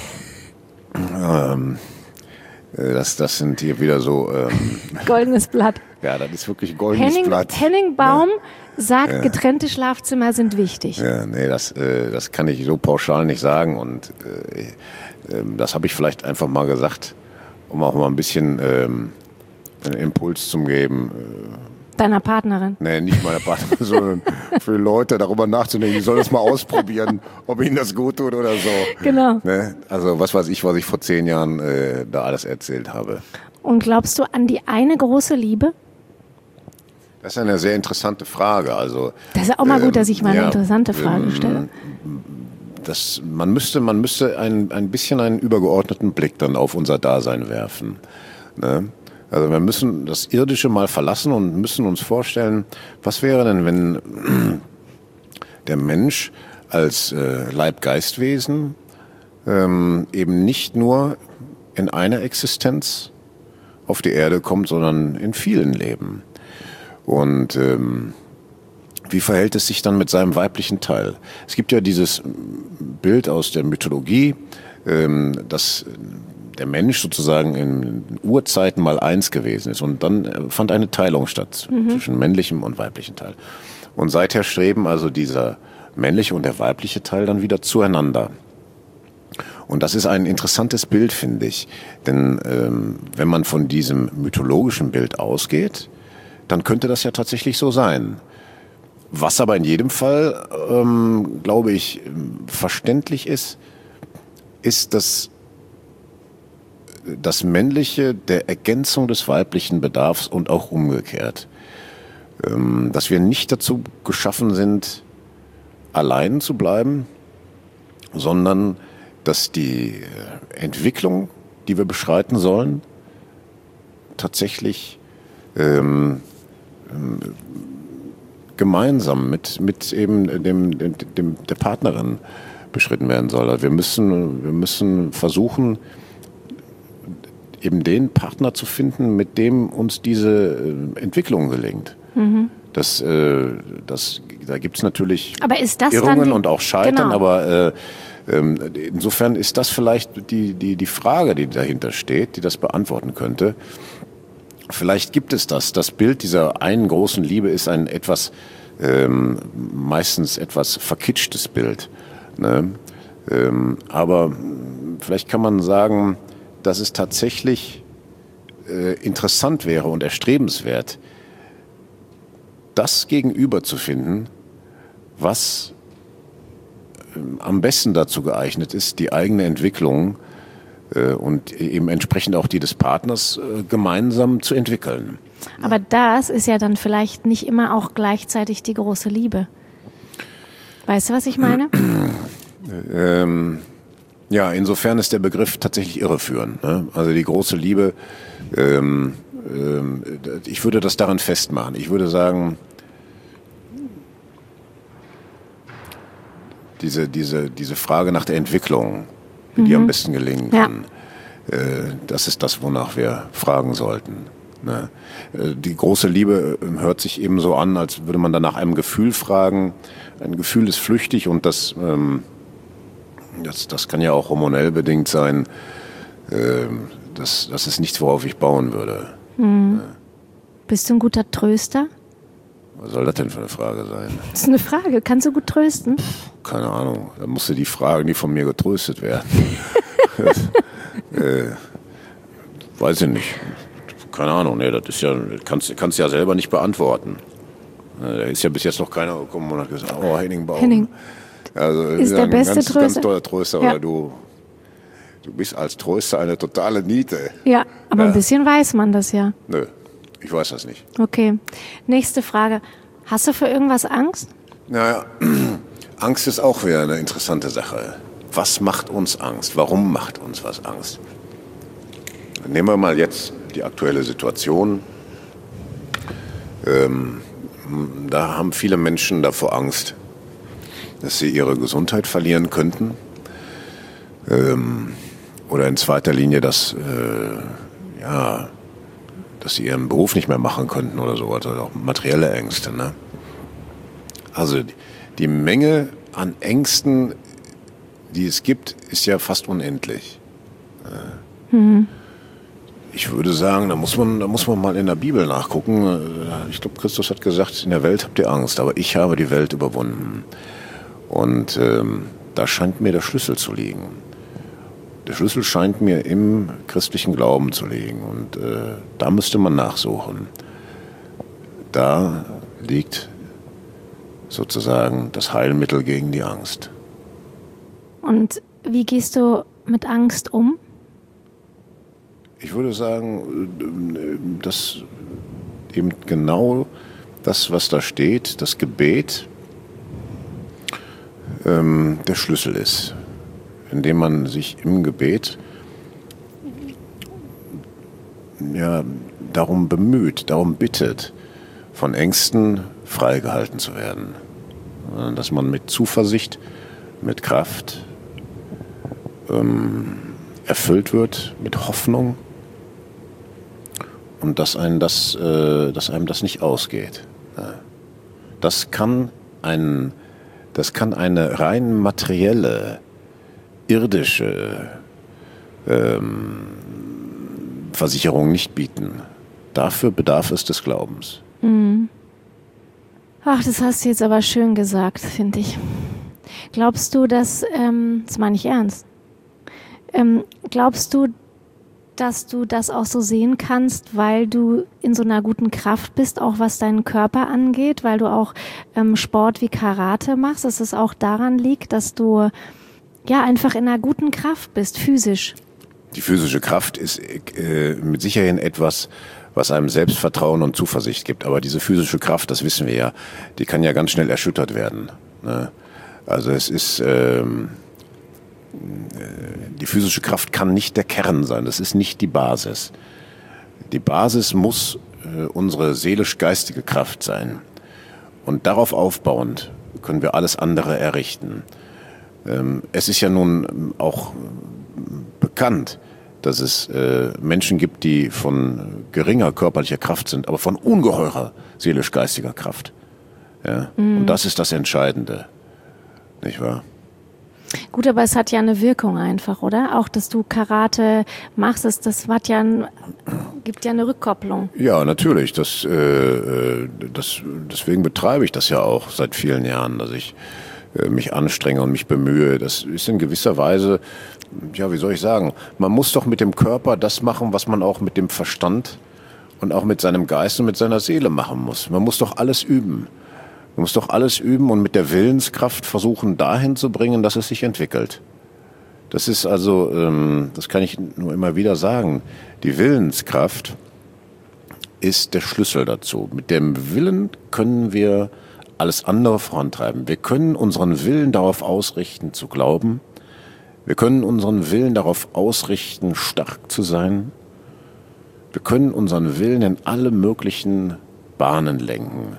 ähm, äh, das, das sind hier wieder so. Ähm, Goldenes Blatt. ja, das ist wirklich goldenes Henning, Blatt. Henning Baum sagt, getrennte Schlafzimmer sind wichtig. Ja, nee, das, äh, das kann ich so pauschal nicht sagen. Und äh, äh, das habe ich vielleicht einfach mal gesagt, um auch mal ein bisschen ähm, einen Impuls zu geben. Deiner Partnerin. Nee, nicht meiner Partnerin, sondern für Leute darüber nachzudenken, die sollen das mal ausprobieren, ob ihnen das gut tut oder so. Genau. Ne? Also was weiß ich, was ich vor zehn Jahren äh, da alles erzählt habe. Und glaubst du an die eine große Liebe? Das ist eine sehr interessante Frage. Also, Das ist auch mal gut, dass ich mal eine ja, interessante Frage ähm, stelle. Das, man müsste, man müsste ein, ein bisschen einen übergeordneten Blick dann auf unser Dasein werfen. Ne? Also wir müssen das Irdische mal verlassen und müssen uns vorstellen, was wäre denn, wenn der Mensch als äh, Leib-Geist-Wesen ähm, eben nicht nur in einer Existenz auf die Erde kommt, sondern in vielen Leben. Und ähm, wie verhält es sich dann mit seinem weiblichen Teil? Es gibt ja dieses Bild aus der Mythologie, ähm, dass der Mensch sozusagen in Urzeiten mal eins gewesen ist. Und dann fand eine Teilung statt mhm. zwischen männlichem und weiblichem Teil. Und seither streben also dieser männliche und der weibliche Teil dann wieder zueinander. Und das ist ein interessantes Bild, finde ich. Denn ähm, wenn man von diesem mythologischen Bild ausgeht, dann könnte das ja tatsächlich so sein. Was aber in jedem Fall, ähm, glaube ich, verständlich ist, ist, dass das Männliche der Ergänzung des Weiblichen bedarf und auch umgekehrt. Ähm, dass wir nicht dazu geschaffen sind, allein zu bleiben, sondern dass die Entwicklung, die wir beschreiten sollen, tatsächlich ähm, gemeinsam mit, mit eben dem, dem, dem, der Partnerin beschritten werden soll. Also wir müssen, wir müssen versuchen, eben den Partner zu finden, mit dem uns diese Entwicklung gelingt. Mhm. Das, äh, das, da gibt es natürlich aber ist das Irrungen dann die, und auch Scheitern, genau. aber äh, äh, insofern ist das vielleicht die, die, die Frage, die dahinter steht, die das beantworten könnte. Vielleicht gibt es das. Das Bild dieser einen großen Liebe ist ein etwas, ähm, meistens etwas verkitschtes Bild. Ne? Ähm, aber vielleicht kann man sagen, dass es tatsächlich äh, interessant wäre und erstrebenswert, das Gegenüber zu finden, was äh, am besten dazu geeignet ist, die eigene Entwicklung äh, und eben entsprechend auch die des Partners äh, gemeinsam zu entwickeln. Aber das ist ja dann vielleicht nicht immer auch gleichzeitig die große Liebe. Weißt du, was ich meine? ähm, ja, insofern ist der Begriff tatsächlich irreführend. Ne? Also die große Liebe, ähm, ähm, ich würde das daran festmachen. Ich würde sagen, diese, diese, diese Frage nach der Entwicklung, wie mhm. die am besten gelingen kann, ja. äh, das ist das, wonach wir fragen sollten. Ne? Äh, die große Liebe äh, hört sich eben so an, als würde man dann nach einem Gefühl fragen. Ein Gefühl ist flüchtig und das... Ähm, Das, das kann ja auch hormonell bedingt sein. Ähm, das, das ist nichts, worauf ich bauen würde. Mhm. Ja. Bist du ein guter Tröster? Was soll das denn für eine Frage sein? Das ist eine Frage. Kannst du gut trösten? Keine Ahnung. Da musst du die fragen, die von mir getröstet werden. äh, weiß ich nicht. Keine Ahnung. Nee, das ist ja, kannst, kannst ja selber nicht beantworten. Da ist ja bis jetzt noch keiner gekommen und hat gesagt, oh, Henning Baum. Henning. Also, ist der beste ganz, Tröster. Ganz toller Tröster, ja. Oder du, du bist als Tröster eine totale Niete. Ja, aber ja. ein bisschen weiß man das ja. Nö, ich weiß das nicht. Okay, nächste Frage. Hast du für irgendwas Angst? Naja, Angst ist auch wieder eine interessante Sache. Was macht uns Angst? Warum macht uns was Angst? Nehmen wir mal jetzt die aktuelle Situation. Ähm, da haben viele Menschen davor Angst, dass sie ihre Gesundheit verlieren könnten ähm, oder in zweiter Linie, dass, äh, ja, dass sie ihren Beruf nicht mehr machen könnten oder so, also auch materielle Ängste. Ne? Also die, die Menge an Ängsten, die es gibt, ist ja fast unendlich. Äh, mhm. Ich würde sagen, da muss man, da muss man mal in der Bibel nachgucken. Ich glaube, Christus hat gesagt, in der Welt habt ihr Angst, aber ich habe die Welt überwunden. Und ähm, da scheint mir der Schlüssel zu liegen. Der Schlüssel scheint mir im christlichen Glauben zu liegen. Und äh, da müsste man nachsuchen. Da liegt sozusagen das Heilmittel gegen die Angst. Und wie gehst du mit Angst um? Ich würde sagen, dass eben genau das, was da steht, das Gebet, ähm, der Schlüssel ist, indem man sich im Gebet ja, darum bemüht, darum bittet, von Ängsten freigehalten zu werden. Dass man mit Zuversicht, mit Kraft ähm, erfüllt wird, mit Hoffnung und dass einem das, äh, dass einem das nicht ausgeht. Das kann ein Das kann eine rein materielle, irdische ähm, Versicherung nicht bieten. Dafür bedarf es des Glaubens. Mhm. Ach, das hast du jetzt aber schön gesagt, finde ich. Glaubst du, dass, ähm, das meine ich ernst, ähm, glaubst du, dass du das auch so sehen kannst, weil du in so einer guten Kraft bist, auch was deinen Körper angeht, weil du auch ähm, Sport wie Karate machst, dass es auch daran liegt, dass du ja einfach in einer guten Kraft bist, physisch? Die physische Kraft ist äh, mit Sicherheit etwas, was einem Selbstvertrauen und Zuversicht gibt. Aber diese physische Kraft, das wissen wir ja, die kann ja ganz schnell erschüttert werden. Ne? Also es ist, ähm, die physische Kraft kann nicht der Kern sein, das ist nicht die Basis. Die Basis muss äh, unsere seelisch-geistige Kraft sein. Und darauf aufbauend können wir alles andere errichten. Ähm, es ist ja nun auch bekannt, dass es äh, Menschen gibt, die von geringer körperlicher Kraft sind, aber von ungeheurer seelisch-geistiger Kraft. Ja? Mhm. Und das ist das Entscheidende, nicht wahr? Gut, aber es hat ja eine Wirkung einfach, oder? Auch, dass du Karate machst, das, das hat ja ein, gibt ja eine Rückkopplung. Ja, natürlich. Das, äh, das, deswegen betreibe ich das ja auch seit vielen Jahren, dass ich äh, mich anstrenge und mich bemühe. Das ist in gewisser Weise, ja, wie soll ich sagen, man muss doch mit dem Körper das machen, was man auch mit dem Verstand und auch mit seinem Geist und mit seiner Seele machen muss. Man muss doch alles üben. Man muss doch alles üben und mit der Willenskraft versuchen, dahin zu bringen, dass es sich entwickelt. Das ist also, ähm, das kann ich nur immer wieder sagen, die Willenskraft ist der Schlüssel dazu. Mit dem Willen können wir alles andere vorantreiben. Wir können unseren Willen darauf ausrichten, zu glauben. Wir können unseren Willen darauf ausrichten, stark zu sein. Wir können unseren Willen in alle möglichen Bahnen lenken.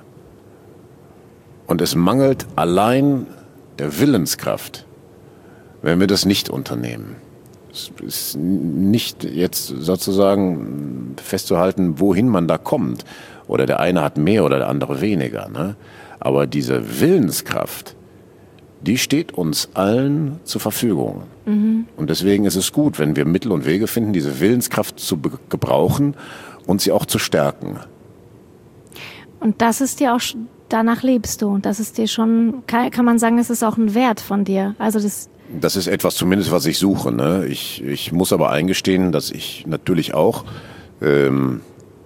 Und es mangelt allein der Willenskraft, wenn wir das nicht unternehmen. Es ist nicht jetzt sozusagen festzuhalten, wohin man da kommt. Oder der eine hat mehr oder der andere weniger. Ne? Aber diese Willenskraft, die steht uns allen zur Verfügung. Mhm. Und deswegen ist es gut, wenn wir Mittel und Wege finden, diese Willenskraft zu be- gebrauchen und sie auch zu stärken. Und das ist dir auch, danach lebst du. Das ist dir schon, kann, kann man sagen, es ist auch ein Wert von dir. Also das Das ist etwas zumindest, was ich suche. Ne? Ich, ich muss aber eingestehen, dass ich natürlich auch ähm,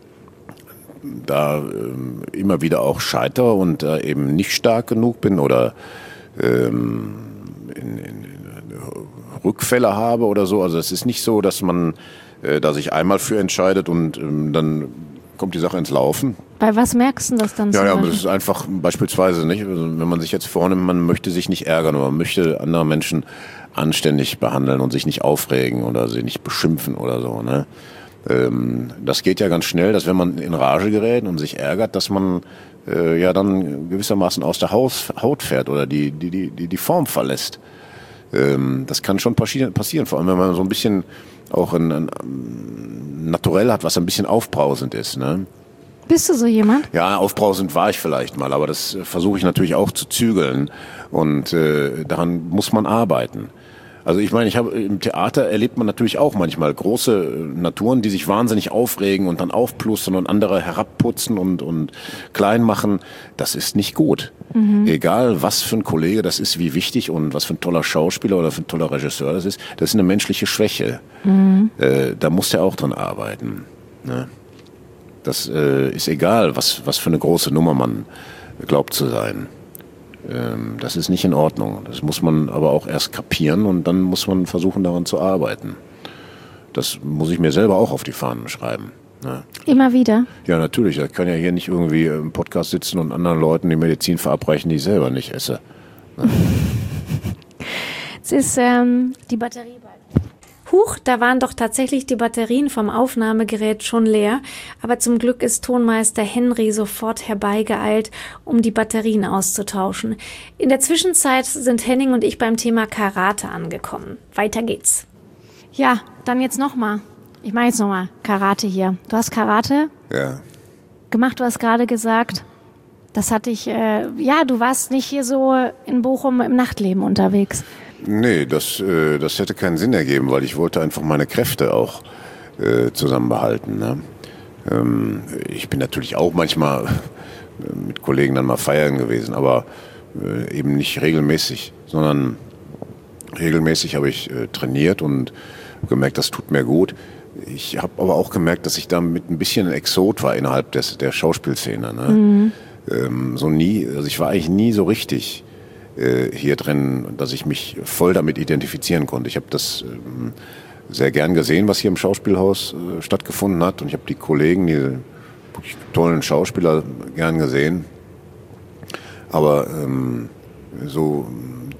da ähm, immer wieder auch scheitere und äh, eben nicht stark genug bin oder ähm, in, in, in Rückfälle habe oder so. Also es ist nicht so, dass man äh, da sich einmal für entscheidet und ähm, dann kommt die Sache ins Laufen. Bei was merkst du das dann? Ja, ja, das ist einfach beispielsweise nicht, also wenn man sich jetzt vornimmt, man möchte sich nicht ärgern oder man möchte andere Menschen anständig behandeln und sich nicht aufregen oder sie nicht beschimpfen oder so. Ne? Ähm, das geht ja ganz schnell, dass wenn man in Rage gerät und sich ärgert, dass man äh, ja dann gewissermaßen aus der Haus, Haut fährt oder die, die, die, die, die Form verlässt. Ähm, das kann schon passieren, passieren, vor allem wenn man so ein bisschen auch ein, ein, ein Naturell hat, was ein bisschen aufbrausend ist. Ne? Bist du so jemand? Ja, aufbrausend war ich vielleicht mal, aber das äh, versuche ich natürlich auch zu zügeln und äh, daran muss man arbeiten. Also ich meine, ich habe im Theater erlebt man natürlich auch manchmal große äh, Naturen, die sich wahnsinnig aufregen und dann aufplustern und andere herabputzen und, und klein machen. Das ist nicht gut. Mhm. Egal, was für ein Kollege das ist, wie wichtig und was für ein toller Schauspieler oder für ein toller Regisseur das ist, das ist eine menschliche Schwäche. Mhm. Äh, da muss er auch dran arbeiten. Ne? Das äh, ist egal, was, was für eine große Nummer man glaubt zu sein. Ähm, das ist nicht in Ordnung. Das muss man aber auch erst kapieren und dann muss man versuchen, daran zu arbeiten. Das muss ich mir selber auch auf die Fahnen schreiben. Ne? Immer wieder? Ja, natürlich. Ich kann ja hier nicht irgendwie im Podcast sitzen und anderen Leuten die Medizin verabreichen, die ich selber nicht esse. Ne? Jetzt ist ähm, die Batterie bald. Huch, da waren doch tatsächlich die Batterien vom Aufnahmegerät schon leer, aber zum Glück ist Tonmeister Henry sofort herbeigeeilt, um die Batterien auszutauschen. In der Zwischenzeit sind Henning und ich beim Thema Karate angekommen. Weiter geht's. Ja, dann jetzt nochmal. Ich mache jetzt nochmal Karate hier. Du hast Karate ja. gemacht, du hast gerade gesagt, das hatte ich, äh, ja, du warst nicht hier so in Bochum im Nachtleben unterwegs. Nee, das, äh, das hätte keinen Sinn ergeben, weil ich wollte einfach meine Kräfte auch äh, zusammenbehalten. Ne? Ähm, ich bin natürlich auch manchmal mit Kollegen dann mal feiern gewesen, aber äh, eben nicht regelmäßig, sondern regelmäßig habe ich äh, trainiert und gemerkt, das tut mir gut. Ich habe aber auch gemerkt, dass ich damit ein bisschen ein Exot war innerhalb des, der Schauspielszene. Ne? Mhm. Ähm, so nie, also ich war eigentlich nie so richtig hier drin, dass ich mich voll damit identifizieren konnte. Ich habe das ähm, sehr gern gesehen, was hier im Schauspielhaus äh, stattgefunden hat und ich habe die Kollegen, die wirklich tollen Schauspieler gern gesehen. Aber ähm, so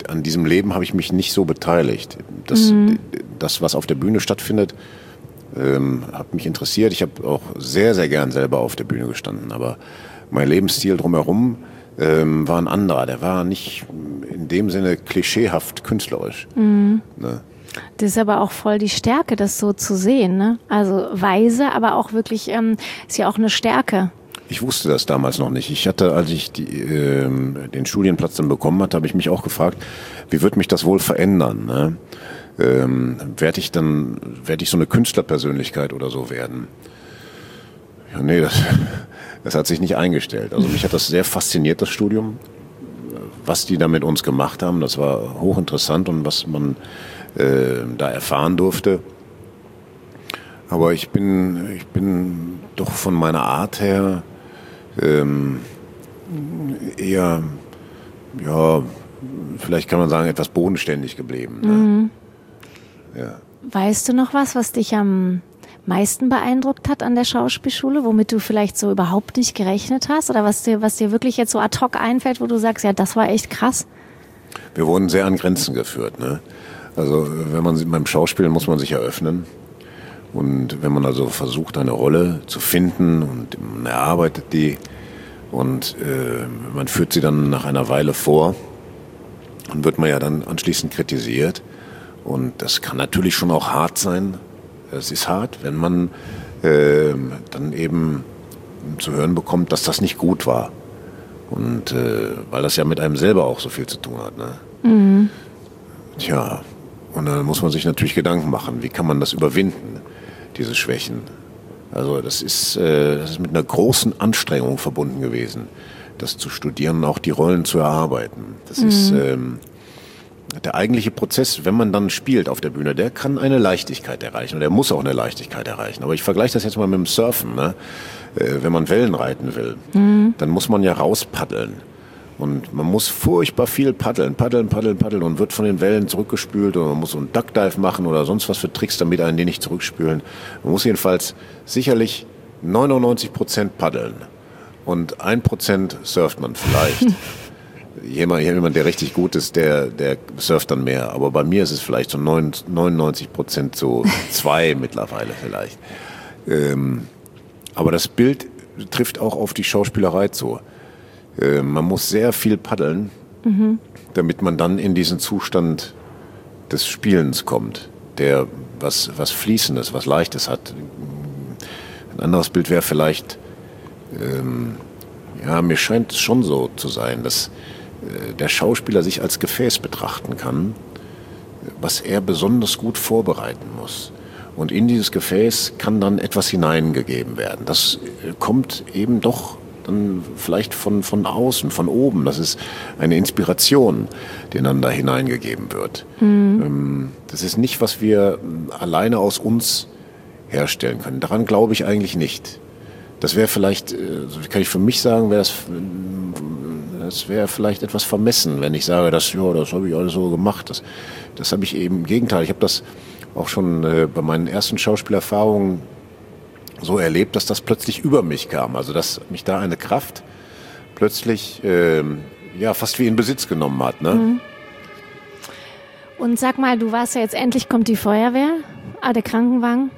an diesem Leben habe ich mich nicht so beteiligt. Das, mhm. das was auf der Bühne stattfindet, ähm, hat mich interessiert. Ich habe auch sehr, sehr gern selber auf der Bühne gestanden. Aber mein Lebensstil drumherum ähm, war ein anderer. Der war nicht in dem Sinne klischeehaft künstlerisch. Mhm. Ne? Das ist aber auch voll die Stärke, das so zu sehen. Ne? Also weise, aber auch wirklich, ähm, ist ja auch eine Stärke. Ich wusste das damals noch nicht. Ich hatte, als ich die, äh, den Studienplatz dann bekommen hatte, habe ich mich auch gefragt, wie wird mich das wohl verändern? Ne? Ähm, werde ich dann, werde ich so eine Künstlerpersönlichkeit oder so werden? Ja, nee, das, das hat sich nicht eingestellt. Also mich hat das sehr fasziniert, das Studium. Was die da mit uns gemacht haben, das war hochinteressant und was man äh, da erfahren durfte. Aber ich bin, ich bin doch von meiner Art her ähm, eher, ja, vielleicht kann man sagen, etwas bodenständig geblieben. Ne? Mhm. Ja. Weißt du noch was, was dich am meisten beeindruckt hat an der Schauspielschule, womit du vielleicht so überhaupt nicht gerechnet hast oder was dir, was dir wirklich jetzt so ad hoc einfällt, wo du sagst, ja, das war echt krass? Wir wurden sehr an Grenzen geführt. Ne? Also wenn man beim Schauspielen muss man sich eröffnen. Und wenn man also versucht, eine Rolle zu finden und man erarbeitet die und äh, man führt sie dann nach einer Weile vor, dann wird man ja dann anschließend kritisiert. Und das kann natürlich schon auch hart sein. Es ist hart, wenn man äh, dann eben zu hören bekommt, dass das nicht gut war. Und äh, weil das ja mit einem selber auch so viel zu tun hat. Ne? Mhm. Tja, und dann muss man sich natürlich Gedanken machen, wie kann man das überwinden? Diese Schwächen. Also das ist, äh, das ist mit einer großen Anstrengung verbunden gewesen, das zu studieren und auch die Rollen zu erarbeiten. Das mhm. ist ähm, der eigentliche Prozess, wenn man dann spielt auf der Bühne, der kann eine Leichtigkeit erreichen und der muss auch eine Leichtigkeit erreichen. Aber ich vergleiche das jetzt mal mit dem Surfen. Ne? Äh, wenn man Wellen reiten will, mhm. dann muss man ja rauspaddeln. Und man muss furchtbar viel paddeln, paddeln, paddeln, paddeln und wird von den Wellen zurückgespült und man muss so einen Duckdive machen oder sonst was für Tricks, damit einen die nicht zurückspülen. Man muss jedenfalls sicherlich neunundneunzig Prozent paddeln und ein Prozent surft man vielleicht. jemand, jemand, der richtig gut ist, der, der surft dann mehr. Aber bei mir ist es vielleicht so neunundneunzig Prozent so zwei mittlerweile vielleicht. Ähm, aber das Bild trifft auch auf die Schauspielerei zu. Man muss sehr viel paddeln, mhm. damit man dann in diesen Zustand des Spielens kommt, der was, was Fließendes, was Leichtes hat. Ein anderes Bild wäre vielleicht, ähm, ja, mir scheint es schon so zu sein, dass äh, der Schauspieler sich als Gefäß betrachten kann, was er besonders gut vorbereiten muss. Und in dieses Gefäß kann dann etwas hineingegeben werden. Das äh, kommt eben doch dann vielleicht von, von außen, von oben. Das ist eine Inspiration, die dann da hineingegeben wird. Mhm. Das ist nicht, was wir alleine aus uns herstellen können. Daran glaube ich eigentlich nicht. Das wäre vielleicht, kann ich für mich sagen, wäre das, das wäre vielleicht etwas vermessen, wenn ich sage, das, ja, das habe ich alles so gemacht. Das, das habe ich eben im Gegenteil. Ich habe das auch schon bei meinen ersten Schauspielerfahrungen so erlebt, dass das plötzlich über mich kam. Also dass mich da eine Kraft plötzlich ähm, ja, fast wie in Besitz genommen hat. Ne? Mhm. Und sag mal, du warst ja jetzt, endlich kommt die Feuerwehr, ah, der Krankenwagen.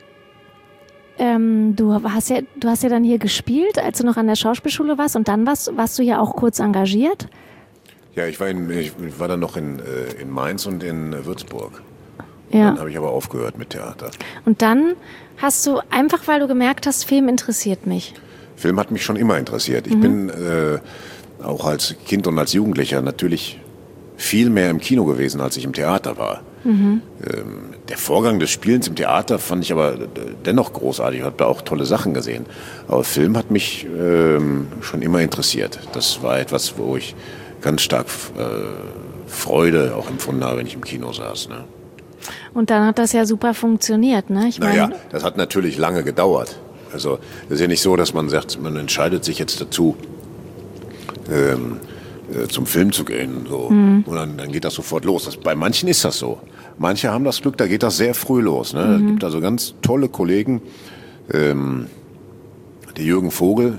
Ähm, du, hast ja, du hast ja dann hier gespielt, als du noch an der Schauspielschule warst und dann warst, warst du ja auch kurz engagiert. Ja, ich war, in, ich war dann noch in, in Mainz und in Würzburg. Ja. Dann habe ich aber aufgehört mit Theater. Und dann hast du, einfach weil du gemerkt hast, Film interessiert mich. Film hat mich schon immer interessiert. Ich mhm. bin äh, auch als Kind und als Jugendlicher natürlich viel mehr im Kino gewesen, als ich im Theater war. Mhm. Ähm, der Vorgang des Spielens im Theater fand ich aber dennoch großartig. Ich habe da auch tolle Sachen gesehen. Aber Film hat mich ähm, schon immer interessiert. Das war etwas, wo ich ganz stark äh, Freude auch empfunden habe, wenn ich im Kino saß. Ne? Und dann hat das ja super funktioniert, ne? Ich naja, das hat natürlich lange gedauert. Also es ist ja nicht so, dass man sagt, man entscheidet sich jetzt dazu, ähm, äh, zum Film zu gehen. So. Mhm. Und dann, dann geht das sofort los. Das, bei manchen ist das so. Manche haben das Glück, da geht das sehr früh los. Ne? Mhm. Es gibt also ganz tolle Kollegen. Ähm, der Jürgen Vogel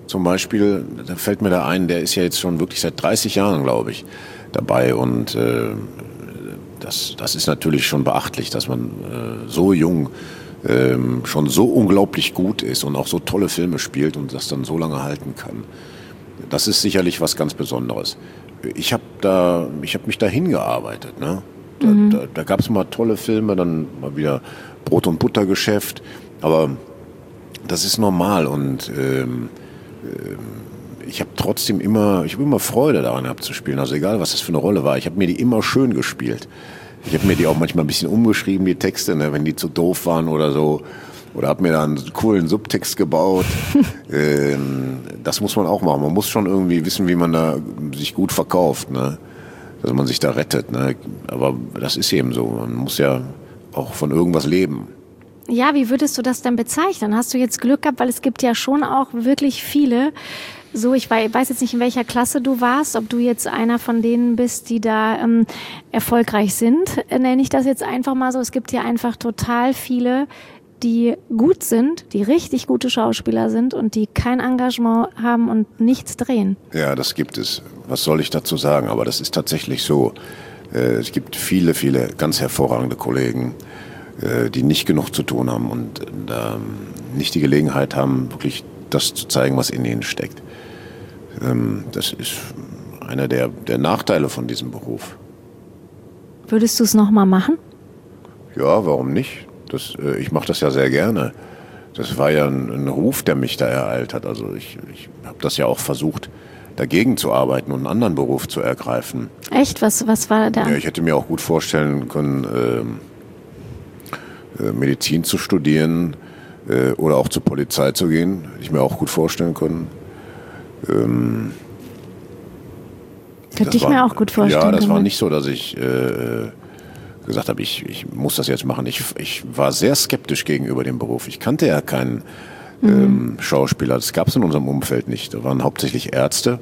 zum Beispiel, da fällt mir da ein, der ist ja jetzt schon wirklich seit dreißig Jahren, glaube ich, dabei. Und äh, das, das ist natürlich schon beachtlich, dass man äh, so jung äh, schon so unglaublich gut ist und auch so tolle Filme spielt und das dann so lange halten kann. Das ist sicherlich was ganz Besonderes. Ich habe da, ich habe mich da hingearbeitet, ne? Da, mhm. da, da gab es mal tolle Filme, dann mal wieder Brot- und Buttergeschäft, aber das ist normal und ähm, ähm, ich habe trotzdem immer, ich habe immer Freude daran gehabt zu spielen, also egal was das für eine Rolle war, ich habe mir die immer schön gespielt. Ich habe mir die auch manchmal ein bisschen umgeschrieben, die Texte, ne, wenn die zu doof waren oder so, oder habe mir da einen coolen Subtext gebaut. ähm, das muss man auch machen, man muss schon irgendwie wissen, wie man da sich gut verkauft, ne? Dass man sich da rettet, ne? Aber das ist eben so, man muss ja auch von irgendwas leben. Ja, wie würdest du das denn bezeichnen? Hast du jetzt Glück gehabt, weil es gibt ja schon auch wirklich viele, so ich weiß jetzt nicht, in welcher Klasse du warst, ob du jetzt einer von denen bist, die da ähm, erfolgreich sind, nenne ich das jetzt einfach mal so. Es gibt ja einfach total viele, die gut sind, die richtig gute Schauspieler sind und die kein Engagement haben und nichts drehen. Ja, das gibt es. Was soll ich dazu sagen? Aber das ist tatsächlich so. Es gibt viele, viele ganz hervorragende Kollegen, die nicht genug zu tun haben und nicht die Gelegenheit haben, wirklich das zu zeigen, was in ihnen steckt. Das ist einer der, der Nachteile von diesem Beruf. Würdest du es nochmal machen? Ja, warum nicht? Das, ich mache das ja sehr gerne. Das war ja ein, ein Ruf, der mich da ereilt hat. Also ich, ich habe das ja auch versucht, dagegen zu arbeiten und einen anderen Beruf zu ergreifen. Echt? Was, was war da? Ja, ich hätte mir auch gut vorstellen können, äh, äh, Medizin zu studieren äh, oder auch zur Polizei zu gehen. Hätte ich mir auch gut vorstellen können. Ähm, Könnte ich war, mir auch gut vorstellen. Ja, das können. war nicht so, dass ich äh, gesagt habe, ich, ich muss das jetzt machen. Ich, ich war sehr skeptisch gegenüber dem Beruf. Ich kannte ja keinen mhm. ähm, Schauspieler. Das gab es in unserem Umfeld nicht. Da waren hauptsächlich Ärzte.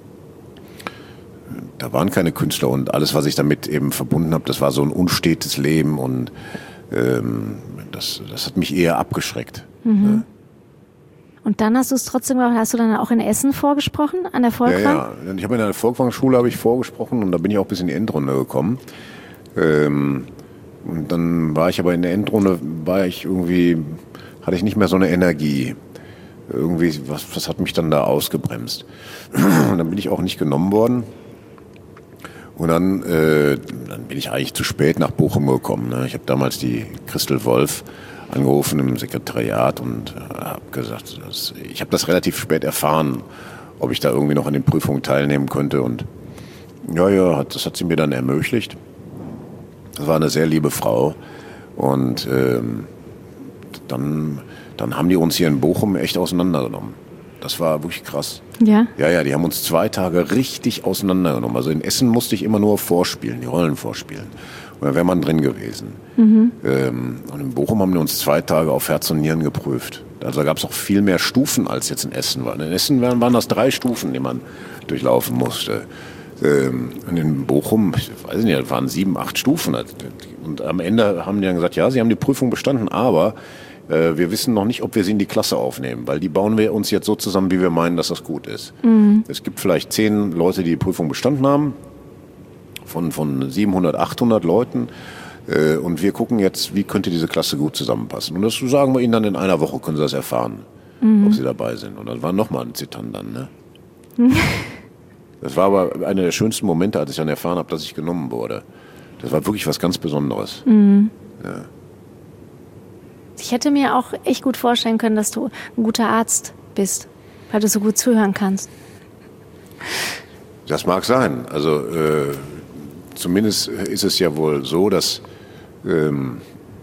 Da waren keine Künstler und alles, was ich damit eben verbunden habe, das war so ein unstetes Leben und ähm, das, das hat mich eher abgeschreckt. Mhm. Ne? Und dann hast du es trotzdem gemacht, hast du dann auch in Essen vorgesprochen, an der Volkwang? Ja, ja. Ich habe in der Volkwang-Schule habe ich vorgesprochen und da bin ich auch bis in die Endrunde gekommen. Ähm, und dann war ich aber in der Endrunde, war ich irgendwie, hatte ich nicht mehr so eine Energie. Irgendwie, was, was hat mich dann da ausgebremst? Und dann bin ich auch nicht genommen worden. Und dann, äh, dann bin ich eigentlich zu spät nach Bochum gekommen. Ne? Ich habe damals die Christel Wolf angerufen im Sekretariat und äh, habe gesagt, dass, ich habe das relativ spät erfahren, ob ich da irgendwie noch an den Prüfungen teilnehmen könnte. Und ja, ja, hat, das hat sie mir dann ermöglicht. Das war eine sehr liebe Frau. Und ähm, dann, dann haben die uns hier in Bochum echt auseinandergenommen. Das war wirklich krass. Ja? Ja, ja, die haben uns zwei Tage richtig auseinandergenommen. Also in Essen musste ich immer nur vorspielen, die Rollen vorspielen. Und dann wäre man drin gewesen. Mhm. Ähm, und in Bochum haben die uns zwei Tage auf Herz und Nieren geprüft. Also da gab es auch viel mehr Stufen, als jetzt in Essen waren. In Essen waren, waren das drei Stufen, die man durchlaufen musste. Ähm, und in Bochum, ich weiß nicht, das waren sieben, acht Stufen. Und am Ende haben die dann gesagt, ja, sie haben die Prüfung bestanden, aber wir wissen noch nicht, ob wir sie in die Klasse aufnehmen, weil die bauen wir uns jetzt so zusammen, wie wir meinen, dass das gut ist. Mhm. Es gibt vielleicht zehn Leute, die die Prüfung bestanden haben, von, von siebenhundert, achthundert Leuten. Äh, und wir gucken jetzt, wie könnte diese Klasse gut zusammenpassen. Und das sagen wir ihnen dann in einer Woche, können sie das erfahren, mhm. ob sie dabei sind. Und das war nochmal ein Zittern dann. Ne? Mhm. Das war aber einer der schönsten Momente, als ich dann erfahren habe, dass ich genommen wurde. Das war wirklich was ganz Besonderes. Mhm. Ja. Ich hätte mir auch echt gut vorstellen können, dass du ein guter Arzt bist, weil du so gut zuhören kannst. Das mag sein. Also äh, zumindest ist es ja wohl so, dass ähm,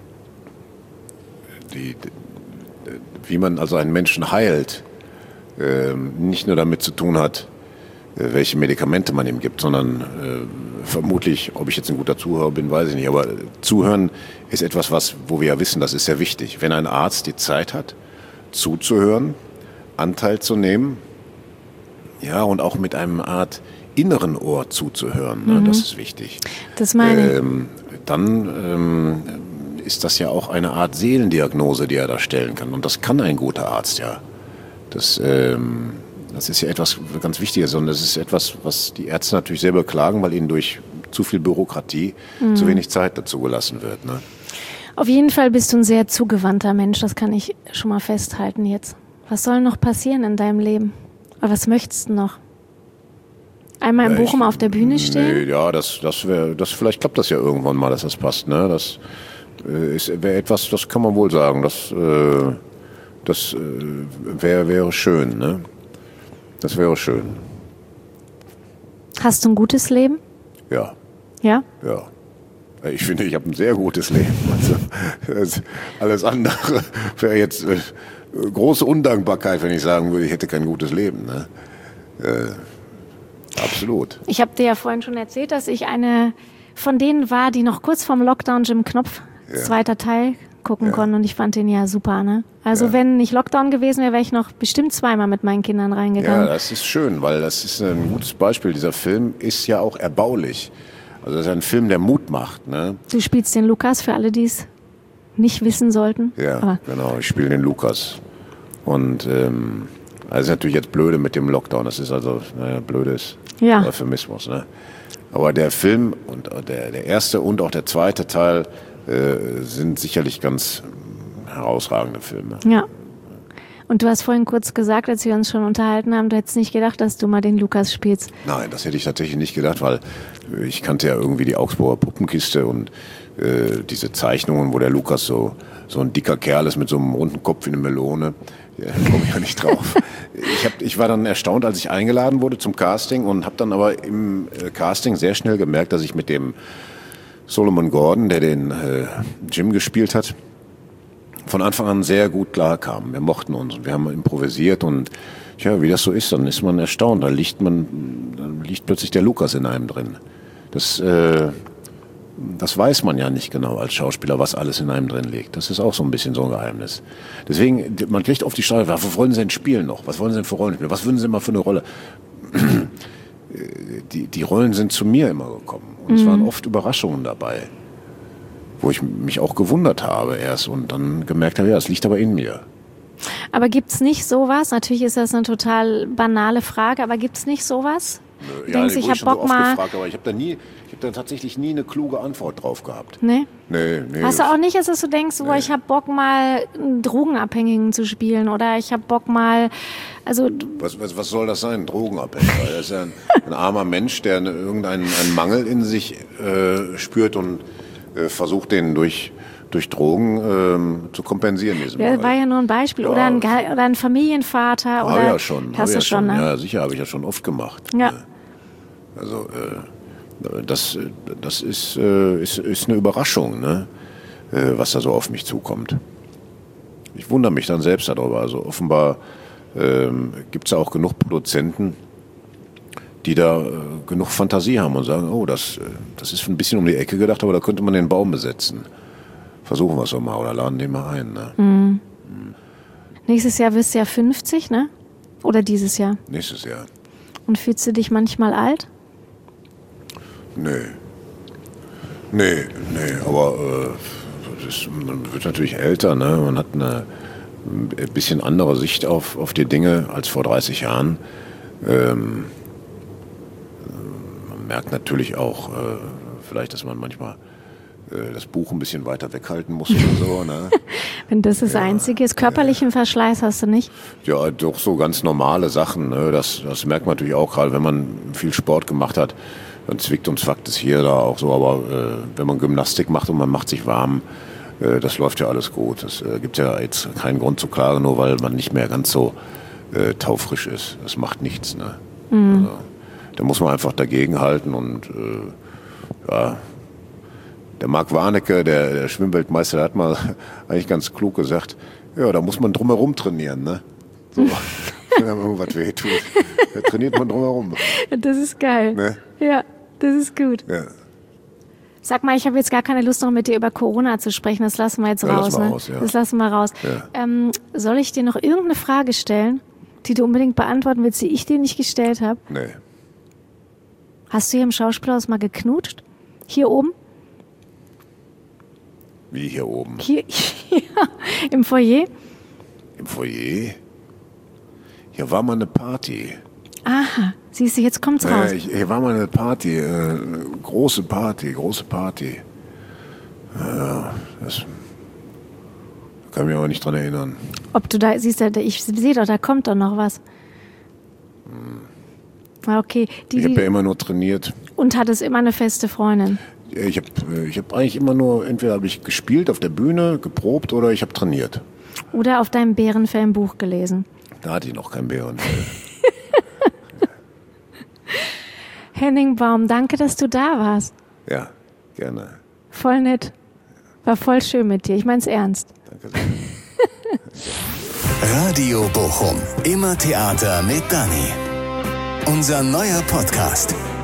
die, wie man also einen Menschen heilt, äh, nicht nur damit zu tun hat, äh, welche Medikamente man ihm gibt, sondern äh, vermutlich, ob ich jetzt ein guter Zuhörer bin, weiß ich nicht, aber Zuhören ist etwas, was, wo wir ja wissen, das ist sehr wichtig. Wenn ein Arzt die Zeit hat, zuzuhören, Anteil zu nehmen, ja, und auch mit einem Art inneren Ohr zuzuhören, mhm. ne, das ist wichtig. Das meine ich. Ähm, dann ähm, ist das ja auch eine Art Seelendiagnose, die er da stellen kann. Und das kann ein guter Arzt, ja. Das, ähm, Das ist ja etwas ganz Wichtiges und das ist etwas, was die Ärzte natürlich selber klagen, weil ihnen durch zu viel Bürokratie mhm. zu wenig Zeit dazu gelassen wird. Ne? Auf jeden Fall bist du ein sehr zugewandter Mensch, das kann ich schon mal festhalten jetzt. Was soll noch passieren in deinem Leben? Oder was möchtest du noch? Einmal in ja, Bochum ich, auf der Bühne stehen? Nee, ja, das, das wäre, das, vielleicht klappt das ja irgendwann mal, dass das passt. Ne? Das äh, wäre etwas, das kann man wohl sagen. Das, äh, das äh, wär, wäre schön. Ne? Das wäre schön. Hast du ein gutes Leben? Ja. Ja? Ja. Ich finde, ich habe ein sehr gutes Leben. Also, alles andere wäre jetzt äh, große Undankbarkeit, wenn ich sagen würde, ich hätte kein gutes Leben. Ne? Äh, absolut. Ich habe dir ja vorhin schon erzählt, dass ich eine von denen war, die noch kurz vorm Lockdown Jim Knopf, ja. zweiter Teil, gucken ja. konnten. Und ich fand den ja super. Ne? Also ja. wenn nicht Lockdown gewesen wäre, wäre ich noch bestimmt zweimal mit meinen Kindern reingegangen. Ja, das ist schön, weil das ist ein gutes Beispiel. Dieser Film ist ja auch erbaulich. Also das ist ein Film, der Mut macht. Ne? Du spielst den Lukas, für alle, die es nicht wissen sollten. Ja, aber genau, ich spiele den Lukas. Und ähm, das ist natürlich jetzt blöde mit dem Lockdown. Das ist also naja, blödes ja. Euphemismus. Ne? Aber der Film, und der, der erste und auch der zweite Teil äh, sind sicherlich ganz herausragende Filme. Ja. Und du hast vorhin kurz gesagt, als wir uns schon unterhalten haben, du hättest nicht gedacht, dass du mal den Lukas spielst. Nein, das hätte ich tatsächlich nicht gedacht, weil ich kannte ja irgendwie die Augsburger Puppenkiste und äh, diese Zeichnungen, wo der Lukas so, so ein dicker Kerl ist mit so einem runden Kopf wie eine Melone. Ja, da komme ich ja nicht drauf. Ich, hab, ich war dann erstaunt, als ich eingeladen wurde zum Casting und habe dann aber im äh, Casting sehr schnell gemerkt, dass ich mit dem Solomon Gordon, der den äh, Jim gespielt hat, von Anfang an sehr gut klar kamen. Wir mochten uns und wir haben improvisiert und ja, wie das so ist, dann ist man erstaunt. Da liegt man, dann liegt plötzlich der Lukas in einem drin. Das, äh, das weiß man ja nicht genau als Schauspieler, was alles in einem drin liegt. Das ist auch so ein bisschen so ein Geheimnis. Deswegen, man kriegt oft die Frage, was wollen Sie denn spielen noch? Was wollen Sie denn für Rollen spielen? Was würden Sie mal für eine Rolle? Die, die Rollen sind zu mir immer gekommen und mhm. es waren oft Überraschungen dabei, wo ich mich auch gewundert habe erst und dann gemerkt habe, ja, es liegt aber in mir. Aber gibt's nicht sowas? Natürlich ist das eine total banale Frage, aber gibt's nicht sowas? Nö, ja, denkst, ich habe Bock so mal. Gefragt, aber ich habe da nie, ich habe da tatsächlich nie eine kluge Antwort drauf gehabt. Nee? Nee, nee. Hast du auch nicht, dass du denkst, nee. oh, ich habe Bock mal einen Drogenabhängigen zu spielen oder ich habe Bock mal, also. Was, was, was soll das sein, Drogenabhängiger? Das ist ja ein, ein armer Mensch, der irgendeinen einen Mangel in sich äh, spürt und äh, versucht, den durch durch Drogen ähm, zu kompensieren. Das war ja nur ein Beispiel. Ja. Oder, ein, oder ein Familienvater. Habe oder ja schon. Hast du ja schon, schon. Ne? Ja, sicher, habe ich ja schon oft gemacht. Ja. Also äh, das, das ist, äh, ist, ist eine Überraschung, ne? äh, was da so auf mich zukommt. Ich wundere mich dann selbst darüber. Also offenbar ähm, gibt es auch genug Produzenten, die da äh, genug Fantasie haben und sagen, oh, das, das ist ein bisschen um die Ecke gedacht, aber da könnte man den Baum besetzen. Versuchen wir es doch mal oder laden den mal ein. Ne? Mhm. Mhm. Nächstes Jahr wirst du ja fünfzig, ne? Oder dieses Jahr? Nächstes Jahr. Und fühlst du dich manchmal alt? Nee. Nee, nee, aber äh, das, man wird natürlich älter, ne? Man hat eine ein bisschen andere Sicht auf, auf die Dinge als vor dreißig Jahren. Ähm, man merkt natürlich auch, äh, vielleicht, dass man manchmal das Buch ein bisschen weiter weghalten muss oder so. Ne? Wenn das das ja, Einzige ist. Körperlichen Verschleiß hast du nicht? Ja, doch so ganz normale Sachen. Ne? Das, das merkt man natürlich auch, gerade wenn man viel Sport gemacht hat, dann zwickt und zwackt es hier, da auch so. Aber äh, wenn man Gymnastik macht und man macht sich warm, äh, das läuft ja alles gut. Es äh, gibt ja jetzt keinen Grund zu klagen, nur weil man nicht mehr ganz so äh, taufrisch ist. Das macht nichts. Ne? Mhm. Also, da muss man einfach dagegenhalten und äh, ja. Der Marc Warnecke, der, der Schwimmweltmeister, der hat mal eigentlich ganz klug gesagt, ja, da muss man drumherum trainieren, ne? So, wenn einem irgendwas wehtut, da trainiert man drumherum. Das ist geil. Ne? Ja, das ist gut. Ja. Sag mal, ich habe jetzt gar keine Lust noch mit dir über Corona zu sprechen, das lassen wir jetzt ja, raus. Lass mal ne? raus ja. Das lassen wir raus. Ja. Ähm, soll ich dir noch irgendeine Frage stellen, die du unbedingt beantworten willst, die ich dir nicht gestellt habe? Nee. Hast du hier im Schauspielhaus mal geknutscht? Hier oben? Wie hier oben? Hier, ja, im Foyer? Im Foyer? Hier war mal eine Party. Aha, siehst du, jetzt kommt's raus. Ja, ich, hier war mal eine Party, äh, eine große Party, große Party. Ja, das kann ich mich aber nicht dran erinnern. Ob du da, siehst du, ich sehe doch, da kommt doch noch was. Hm. Okay. Die, ich habe ja immer nur trainiert. Und hattest immer eine feste Freundin? Ich habe ich hab eigentlich immer nur, entweder habe ich gespielt auf der Bühne, geprobt oder ich habe trainiert. Oder auf deinem Bärenfell-Buch gelesen? Da hatte ich noch kein Bärenfell. Henning Baum, danke, dass du da warst. Ja, gerne. Voll nett. War voll schön mit dir. Ich mein's ernst. Danke. Radio Bochum. Immer Theater mit Dani. Unser neuer Podcast.